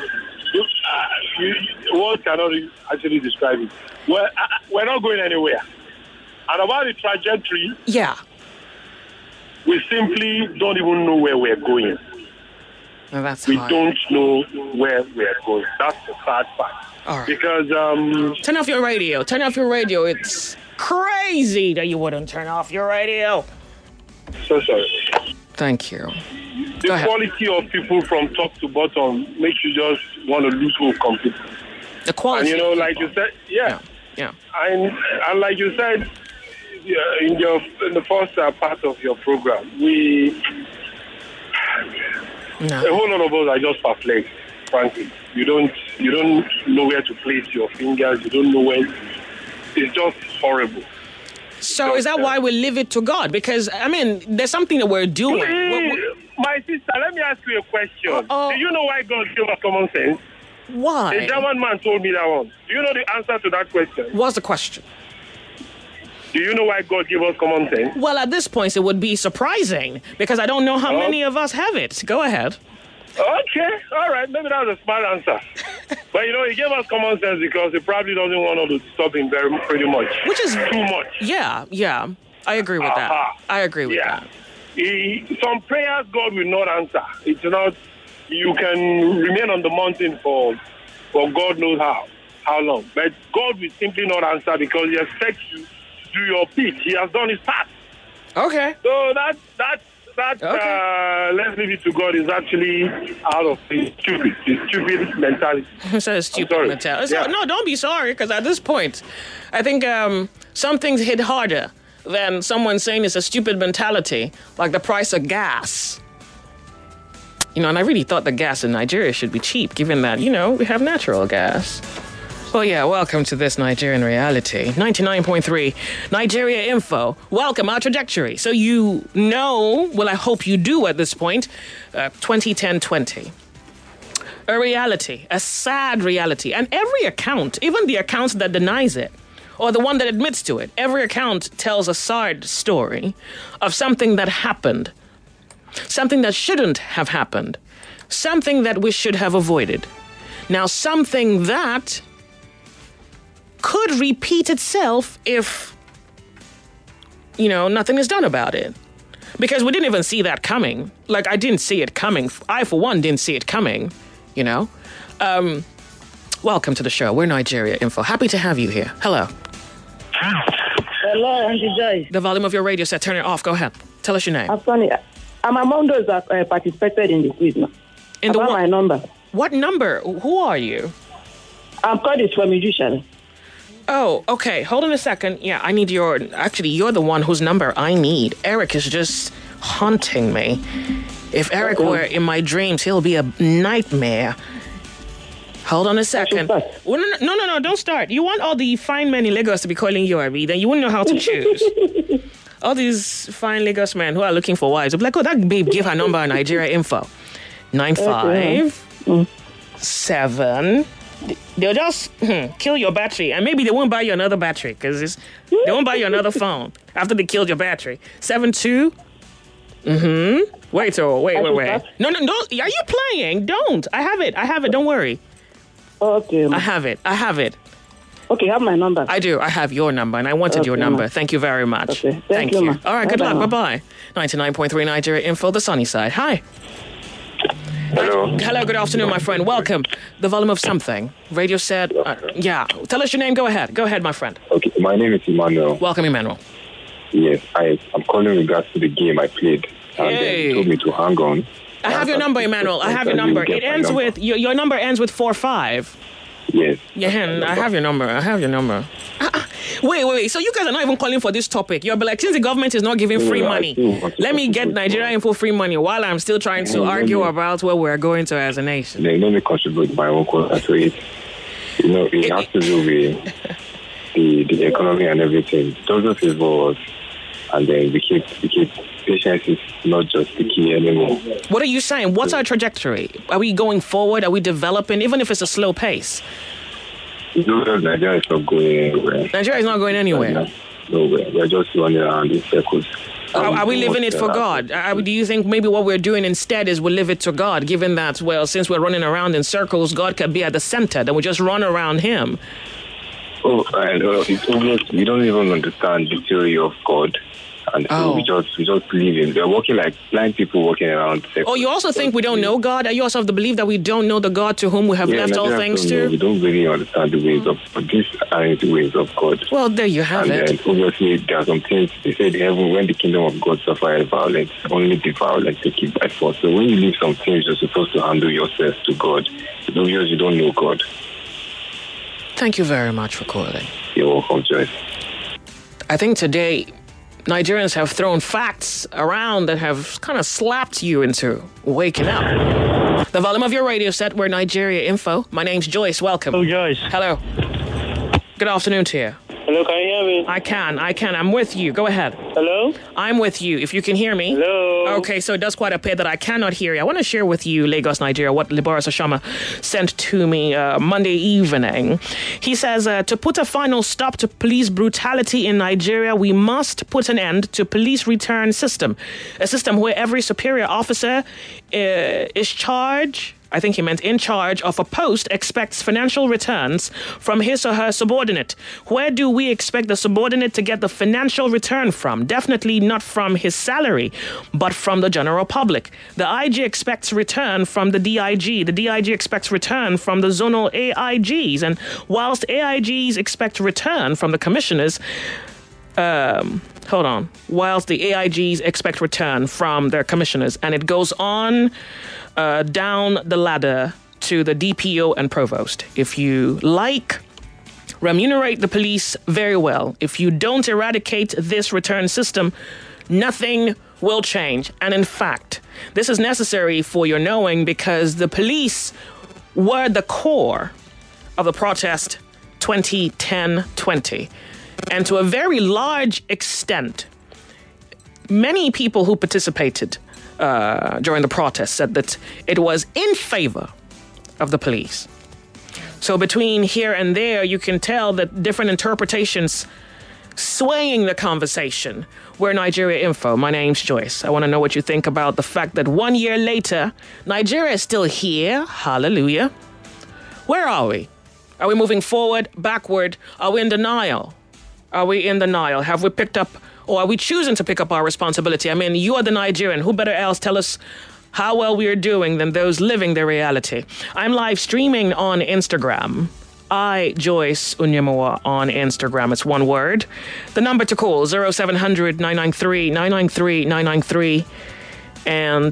Words cannot actually describe it. Well, we're not going anywhere. And about the trajectory, yeah, we simply don't even know where we're going. Well, that's we hard. don't know where we're going. That's the sad part. All right. Because turn off your radio. Turn off your radio. It's crazy that you wouldn't turn off your radio. So sorry. Thank you. The quality of people from top to bottom makes you just want to lose hope completely. The quality. And like you said, yeah. And like you said in the first part of your program, a whole lot of us are just perplexed. Frankly, you don't know where to place your fingers. You don't know where. It's just horrible. So is that why we leave it to God? Because, I mean, there's something that we're doing. My sister, let me ask you a question. Do you know why God gave us common sense? Why? A German man told me that one. Do you know the answer to that question? What's the question? Do you know why God gave us common sense? Well, at this point, it would be surprising because I don't know how many of us have it. Go ahead. Okay, all right. Maybe that was a smart answer. But, he gave us common sense because he probably doesn't want us to stop him pretty much. Which is too much. Yeah. I agree with that. I agree with that. Some prayers God will not answer. It's not, you can remain on the mountain for God knows how long. But God will simply not answer because he expects you to do your bit. He has done his part. Okay. So that's let's leave it to God is actually out of the stupid mentality. So it's stupid mentality. So, no, don't be sorry, because at this point, I think some things hit harder than someone saying it's a stupid mentality, like the price of gas. And I really thought the gas in Nigeria should be cheap, given that, we have natural gas. Well, yeah, welcome to this Nigerian reality. 99.3 Nigeria Info. Welcome, our trajectory. So I hope you do at this point, 2010-20. A reality, a sad reality. And every account, even the account that denies it, or the one that admits to it, every account tells a sad story of something that happened, something that shouldn't have happened, something that we should have avoided. Now, something that could repeat itself if, nothing is done about it. Because we didn't even see that coming. Like, I didn't see it coming. I, for one, didn't see it coming, Welcome to the show. We're Nigeria Info. Happy to have you here. Hello. Hello, Auntie Joy. The volume of your radio set, turn it off. Go ahead. Tell us your name. I'm among those that participated in the quiz. My number. What number? Who are you? I'm called it from musician. Oh, okay. Hold on a second. Yeah, I need you're the one whose number I need. Eric is just haunting me. If Eric were in my dreams, he'll be a nightmare. Hold on a second. Well, no, don't start. You want all the fine men in Lagos to be calling you Abi, then you wouldn't know how to choose. All these fine Lagos men who are looking for wives will be like, oh, that babe gave her number on Nigeria Info. 957. They'll just kill your battery, and maybe they won't buy you another battery because they won't buy you another phone after they killed your battery. 72. Wait. No, don't. Are you playing? Don't. I have it. Don't worry. Okay. I have it. Okay, you have my number. I do. I have your number, and I wanted your number. Thank you very much. Okay. Thank you. Ma. All right, good luck. Bye-bye. 99.3 Nigeria Info, the sunny side. Hi. Hello. Hello, good afternoon, my friend. Welcome. The volume of something. Radio set. Yeah. Tell us your name. Go ahead. Go ahead, my friend. Okay, my name is Emmanuel. Welcome, Emmanuel. Yes, I'm calling in regards to the game I played. And they told me to hang on. I have your number, Emmanuel. I have your number. It ends with, your number ends with 45. Yes. Yeah, I have your number. Wait. So you guys are not even calling for this topic. You're like, since the government is not giving free money, let me get Nigeria Info free money while I'm still trying to argue about where we're going to as a nation. Let me contribute my own quota to it. It has to do with the economy and everything. It doesn't favor us. And then we keep patience is not just the key anymore. What are you saying? What's our trajectory? Are we going forward? Are we developing, even if it's a slow pace? Nigeria is not going anywhere. Nigeria is not going anywhere? Nowhere. We're just running around in circles. Are we living it for God? Do you think maybe what we're doing instead is we live it to God, given that, well, since we're running around in circles, God can be at the center, then we just run around Him? Oh, it's almost, we don't even understand the theory of God. And so we just believe in. They're walking like blind people walking around. Oh, you also think we don't know God? Are you also of the belief that we don't know the God to whom we have left all things to? We don't really understand the ways of God. These aren't the ways of God. Well, there you have it. And obviously, there are some things, they say when the kingdom of God suffers violence, only the violence take it by force. So when you leave some things, you're supposed to handle yourself to God. It's obvious you don't know God. Thank you very much for calling. You're welcome, Joyce. I think today Nigerians have thrown facts around that have kind of slapped you into waking up. The volume of your radio set, we're Nigeria Info. My name's Joyce. Welcome. Hello, Joyce. Hello. Good afternoon to you. Hello, can you hear me? I can. I'm with you. Go ahead. Hello? I'm with you. If you can hear me. Hello? Okay, so it does quite appear that I cannot hear you. I want to share with you, Lagos, Nigeria, what Liboris Oshama sent to me Monday evening. He says, to put a final stop to police brutality in Nigeria, we must put an end to police return system. A system where every superior officer is charged, I think he meant in charge of a post, expects financial returns from his or her subordinate. Where do we expect the subordinate to get the financial return from? Definitely not from his salary, but from the general public. The IG expects return from the DIG. The DIG expects return from the zonal AIGs. And whilst AIGs expect return from the commissioners, whilst the AIGs expect return from their commissioners, and it goes on down the ladder to the DPO and provost. If you like, remunerate the police very well. If you don't eradicate this return system, nothing will change. And in fact, this is necessary for your knowing, because the police were the core of the protest 2010-20. And to a very large extent, many people who participated during the protest said that it was in favor of the police. So between here and there, you can tell that different interpretations swaying the conversation. We're Nigeria Info. My name's Joyce. I want to know what you think about the fact that 1 year later, Nigeria is still here. Hallelujah. Where are we? Are we moving forward, backward? Are we in denial? Are we in denial? Have we picked up, or are we choosing to pick up our responsibility? I mean, you are the Nigerian. Who better else tell us how well we are doing than those living the reality? I'm live streaming on Instagram. Joyce Unyemoa on Instagram. It's one word. The number to call, 0700-993-993-993 and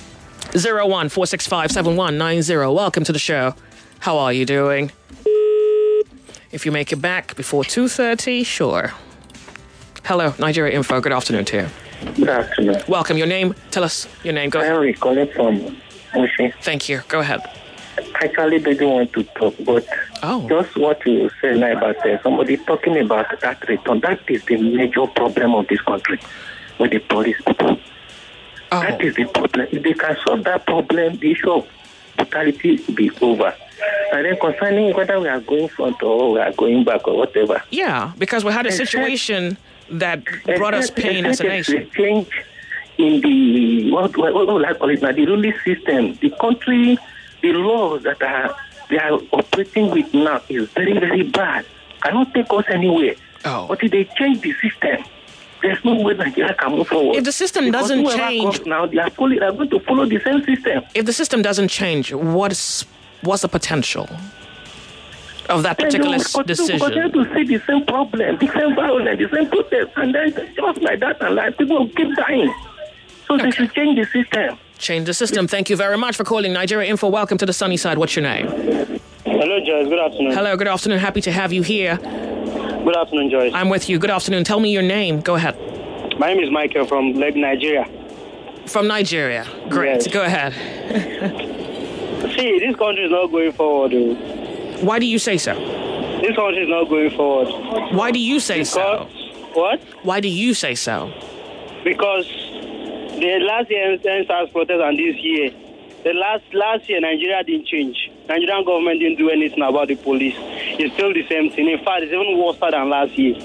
01-465-7190. Welcome to the show. How are you doing? If you make it back before 2:30, sure. Hello, Nigeria Info. Good afternoon to you. Good afternoon. Welcome. Your name? Tell us your name. Go ahead. Henry calling from Mushi. Thank you. Go ahead. I actually didn't want to talk, but just what you said now about somebody talking about that return, that is the major problem of this country with the police people. That is the problem. If they can solve that problem, the issue of brutality will be over. And then concerning whether we are going front or we are going back or whatever. Yeah, because we had a situation that brought us pain as a nation. Change in the what I call it now, the ruling system, the country, the laws that they are operating with now is very, very bad. cannot take us anywhere. Oh. But if they change the system, there's no way Nigeria can move forward. If the system doesn't change, now they are going to follow the same system. If the system doesn't change, what's the potential of that particular decision? Continue to see the same problem, the same violence, the same protest, and then just like that, and like people will keep dying. So they should change the system. Change the system. Thank you very much for calling Nigeria Info. Welcome to the sunny side. What's your name? Hello, Joyce. Good afternoon. Hello, good afternoon. Happy to have you here. Good afternoon, Joyce. I'm with you. Good afternoon. Tell me your name. Go ahead. My name is Michael from Nigeria. From Nigeria. Great. Yes. Go ahead. See, this country is not going forward. Why do you say so? This country is not going forward. Why do you say so? What? Why do you say so? Because the last year NSAS protest and this year, the last year Nigeria didn't change. Nigerian government didn't do anything about the police. It's still the same thing. In fact, it's even worse than last year.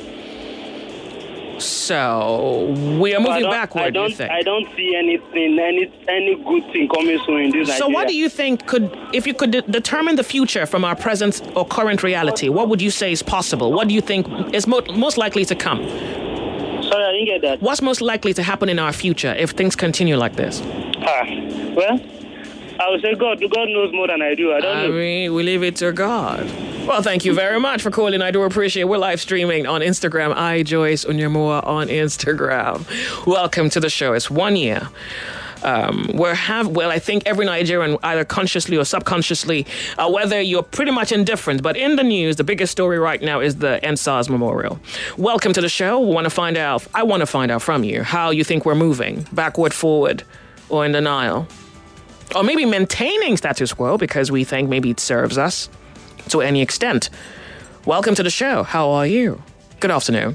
So we are moving backward. You think? I don't see anything, any good thing coming soon in this. So Nigeria. what do you think if you could determine the future from our present or current reality? What would you say is possible? What do you think is most likely to come? Sorry, I didn't get that. What's most likely to happen in our future if things continue like this? Well, I would say God knows more than I do. I don't know. I mean, we leave it to God. Well, thank you very much for calling. I do appreciate it. We're live streaming on Instagram. Joyce Onyemoa on Instagram. Welcome to the show. It's 1 year. I think every Nigerian, either consciously or subconsciously, whether you're pretty much indifferent, but in the news, the biggest story right now is the NSAS memorial. Welcome to the show. I want to find out from you how you think we're moving, backward, forward, or in denial. Or maybe maintaining status quo because we think maybe it serves us to any extent. Welcome to the show. How are you? Good afternoon.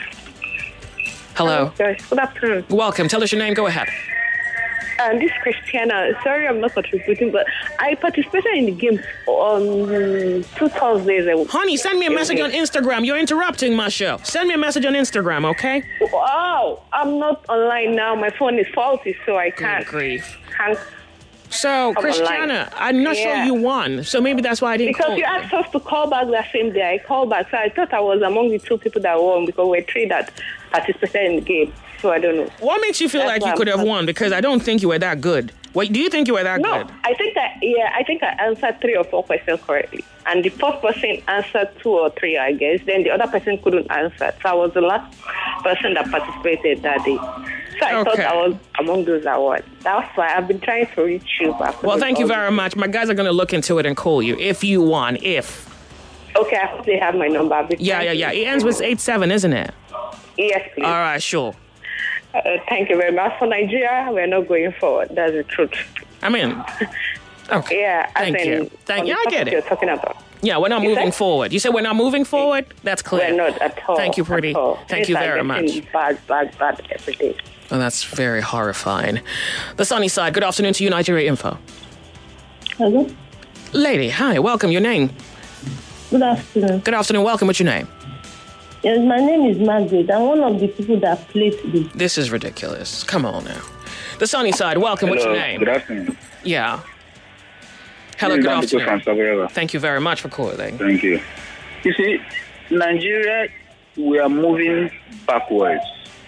Hello. Good afternoon. Welcome. Tell us your name. Go ahead. This is Christiana. Sorry, I'm not contributing, but I participated in the game on 2 Thursdays ago. Honey, send me a message on Instagram. You're interrupting my show. Send me a message on Instagram, okay? Wow, I'm not online now. My phone is faulty, so I can't. Good grief. Can't. So, Christiana, I'm not sure you won, so maybe that's why I didn't call. Because you asked us to call back that same day. I called back, so I thought I was among the 2 people that won because we're 3 that participated in the game. So I don't know. What makes you feel like you could have won? Because I don't think you were that good. Wait, do you think you were that good? No, I think I answered 3 or 4 questions correctly. And the first person answered 2 or 3, I guess. Then the other person couldn't answer. So I was the last person that participated that day. So I thought I was among those that won. That's why I've been trying to reach you back. Well, thank you very much. My guys are going to look into it and call you if you won. If. Okay, I hope they have my number. Yeah. It ends with 87, isn't it? Yes, please. All right, sure. Thank you very much. For Nigeria, we're not going forward. That's the truth. I mean, okay. Yeah, thank you. Thank you. I get it. You're talking about. Yeah, we're not moving forward. You said we're not moving forward? That's clear. We're not at all. Thank you, pretty. Thank you very much. Bad every day. Oh, that's very horrifying. The sunny side. Good afternoon to you, Nigeria Info. Hello? Lady, hi. Welcome. Your name? Good afternoon. Good afternoon. Welcome. What's your name? Yes, my name is Margaret. I'm one of the people that played this. This is ridiculous. Come on now. The sunny side. Welcome. Hello. What's your name? Good afternoon. Yeah. Hello, good afternoon. Thank you very much for calling. Thank you. You see, Nigeria, we are moving backwards.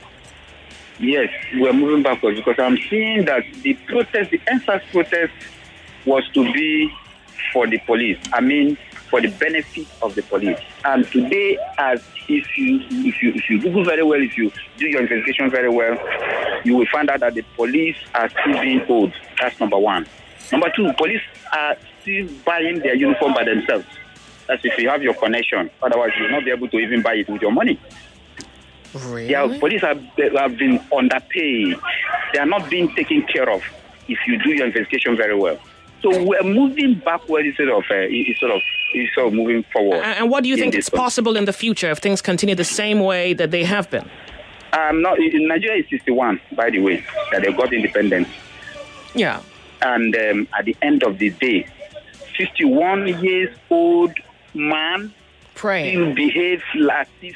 Yes, we are moving backwards because I'm seeing that the NSAS protest was to be for the police. I mean, for the benefit of the police. And today, as if you Google very well, if you do your investigation very well, you will find out that the police are still being owed. That's number one. Number two, police are still buying their uniform by themselves. That's if you have your connection. Otherwise, you will not be able to even buy it with your money. Really? Yeah, police have been underpaid. They are not being taken care of if you do your investigation very well. So we're moving backward instead of moving forward. And what do you think is possible in the future if things continue the same way that they have been? In Nigeria is 61, by the way, that they got independence. Yeah. And at the end of the day, 51 years old man still behaves as if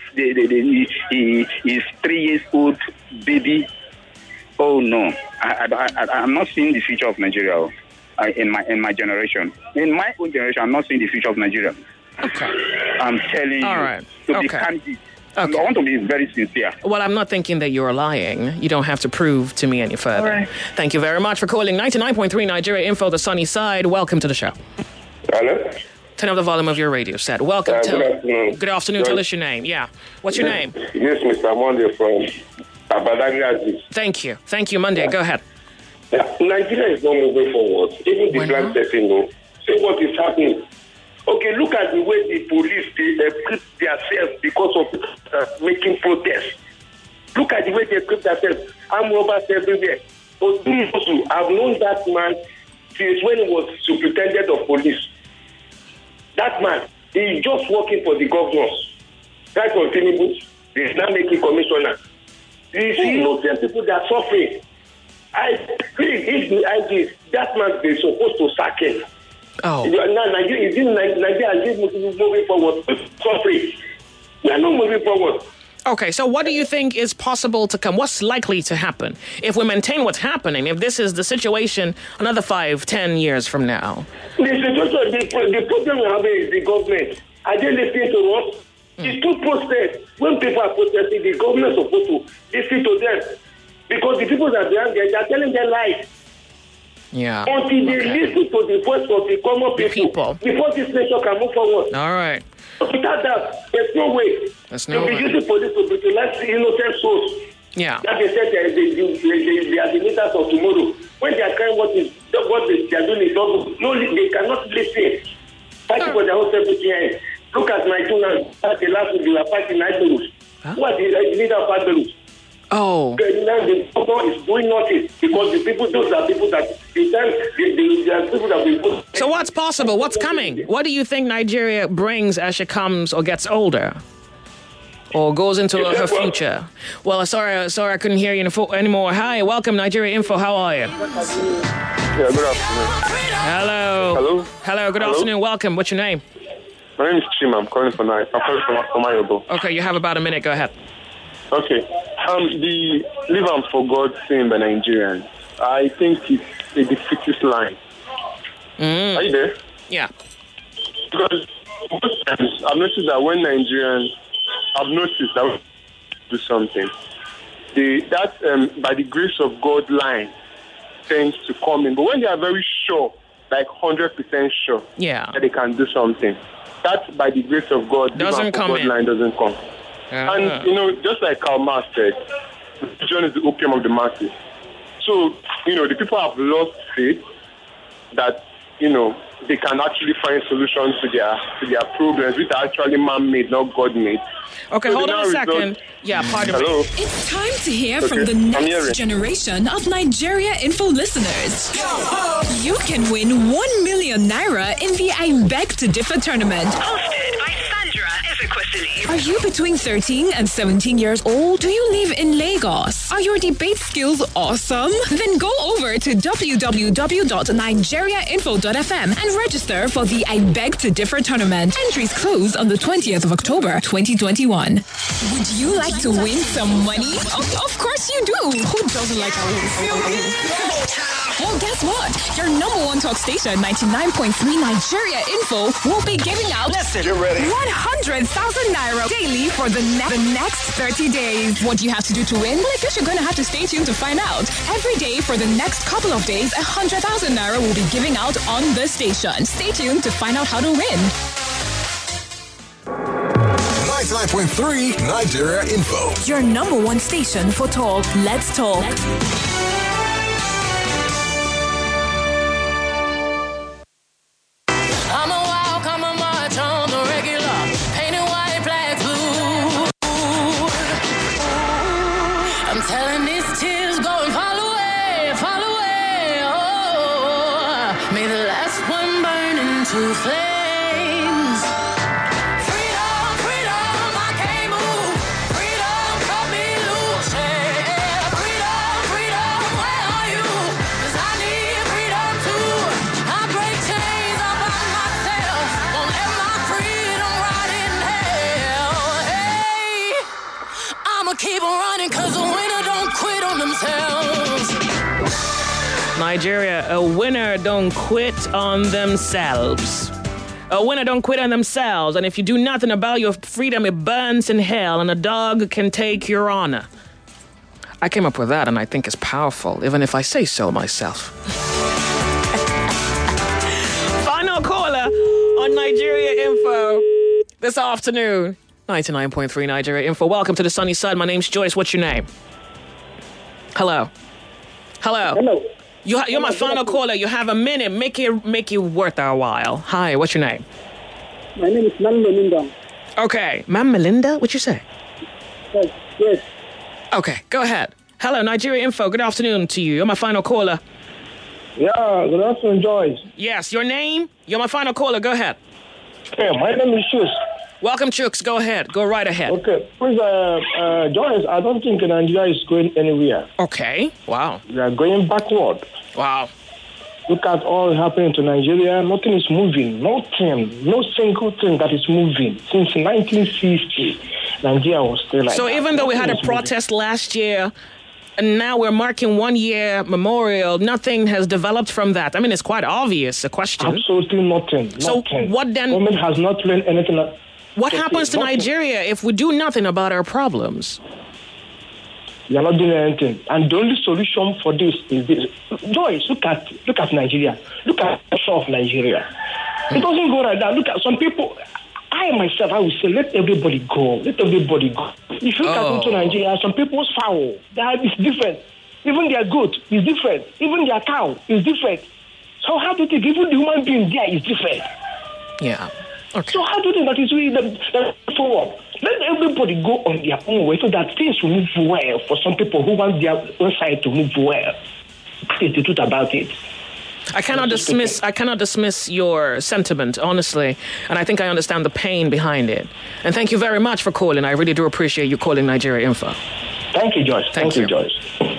he is 3 years old baby. Oh no, I'm not seeing the future of Nigeria in my generation. In my own generation, I'm not seeing the future of Nigeria. Okay. I'm telling All you. right. To be Okay. candid. Okay. I want to be very sincere. Well, I'm not thinking that you're lying. You don't have to prove to me any further. All right. Thank you very much for calling 99.3 Nigeria Info, the sunny side. Welcome to the show. Hello? Turn up the volume of your radio set. Welcome. Good afternoon. Good afternoon. Tell us your name. Yeah. What's your name? Yes, Mr. Monday from Abadagri. Thank you. Thank you, Monday. Go ahead. Nigeria is not moving forward. Even the black person know. See what is happening. Okay, look at the way the police they equip themselves because of making protests. Look at the way they equip themselves. Armed robbers everywhere. But I've known that man since when he was superintendent of police. That man, he's just working for the governors. Right on Tinubu, he's now making commissioner. You see innocent people that are suffering. I think if that man, they're supposed to sack him. Oh. Now Nigeria is moving forward. Suffering. We are not moving forward. Okay, so what do you think is possible to come? What's likely to happen if we maintain what's happening? If this is the situation another 5-10 years from now? The problem we have is the government. Are they listening to us? It's too protest. When people are protesting, the government is supposed to listen to them. Because the people that are there, they are telling their lies. Yeah. Until they listen to the voice of the common people before this nation can move forward. All right. Without that, there's no way. There's no way. You'll be using police to brutalize innocent souls. Yeah. That they said they are the leaders of tomorrow. When they are crying what they are doing is not, no, they cannot listen. Fighting for their own self-defense. Look at my two now. The last week they were fighting Nigeria. Who are the leader of Nigeria? Oh. Now the government is doing nothing because the people, those are people that they are people that will. So what's possible? What's coming? What do you think Nigeria brings as she comes or gets older? Or goes into her future? Well, sorry, I couldn't hear you anymore. Hi, welcome Nigeria Info. How are you? Yeah, good afternoon. Hello. Hello, good afternoon. Welcome. What's your name? My name is Chima. I'm calling from Mayobo. Okay, you have about a minute. Go ahead. Okay. The Live and For God saying by Nigerians, I think it's a defeatist line. Are you there? Yeah. Because most times I've noticed that when Nigerians do something, by the grace of God line tends to come in. But when they are very sure, like 100% sure that they can do something, that by the grace of God doesn't come in. Line doesn't come. And, just like Karl Marx said, religion is the opium of the masses. So, the people have lost faith that, they can actually find solutions to their problems, which are actually man-made, not God-made. Okay, so hold on a second. Yeah, pardon me. It's time to hear from the next generation of Nigeria Info listeners. You can win 1 million naira in the I Beg to Differ tournament. Hosted by Sandra Ezekwesili. Are you between 13 and 17 years old? Do you live in Lagos? Are your debate skills awesome? Then go over to www.nigeriainfo.fm and register for the I Beg to Differ tournament. Entries close on the 20th of October, 2021. Would you like to win some money? Of course you do. Who doesn't like a win? Well, guess what? Your number one talk station, 99.3 Nigeria Info, will be giving out 100,000 naira daily for the next 30 days. What do you have to do to win? Well, I guess you're going to have to stay tuned to find out. Every day for the next couple of days, 100,000 naira will be giving out on the station. Stay tuned to find out how to win. 99.3 Nigeria Info. Your number one station for talk. Let's talk. Telling these tears go and fall away, oh, may the last one burn into flames. Freedom, freedom, I can't move. Freedom, cut me loose, yeah. Freedom, freedom, where are you? 'Cause I need freedom too. I break chains all by myself. Won't let my freedom rot in hell. Hey, I'ma keep on running 'cause the winner quit on themselves. Nigeria, a winner don't quit on themselves. A winner don't quit on themselves, and if you do nothing about your freedom, it burns in hell, and a dog can take your honor. I came up with that, and I think it's powerful, even if I say so myself. Final caller on Nigeria Info this afternoon. 99.3 Nigeria Info. Welcome to the sunny side. My name's Joyce. What's your name? Hello. Hello. You're my final caller. You have a minute. Make it worth our while. Hi, what's your name? My name is Ma'am Melinda. Okay. Ma'am Melinda? What'd you say? Yes. Okay, go ahead. Hello, Nigeria Info. Good afternoon to you. You're my final caller. Yeah, good afternoon, Joyce. Yes, your name? You're my final caller. Go ahead. Yeah, my name is Chooks. Welcome, Chooks. Go ahead. Go right ahead. Okay. Please, Joyce, I don't think Nigeria is going anywhere. Okay. Wow. We are going backward. Wow. Look at all happening to Nigeria. Nothing is moving. Nothing. No single thing that is moving. Since 1950, Nigeria was still like So that. even though we had a Nothing is protest last year, and now we're marking 1 year memorial, nothing has developed from that. I mean, it's quite obvious, the question. Absolutely nothing. So Nothing. what then? Government has not learned anything. What happens to Nothing. Nigeria if we do nothing about our problems? You are not doing anything. And the only solution for this is this. Joyce, look at Nigeria. Look at the soul of Nigeria. It doesn't go like that. Look at some people. I myself, I will say, let everybody go. Let everybody go. If you look at into Nigeria, some people's fowl, it's different. Even their goat is different. Even their cow is different. So how do you think even the human being there is different? Yeah. Okay. So how do you think that is really the forward? Let everybody go on their own way so that things will move well for some people who want their own side to move well. It's the truth about it. I cannot dismiss your sentiment, honestly, and I think I understand the pain behind it. And thank you very much for calling. I really do appreciate you calling Nigeria Info. Thank you, Joyce. Thank you, Joyce.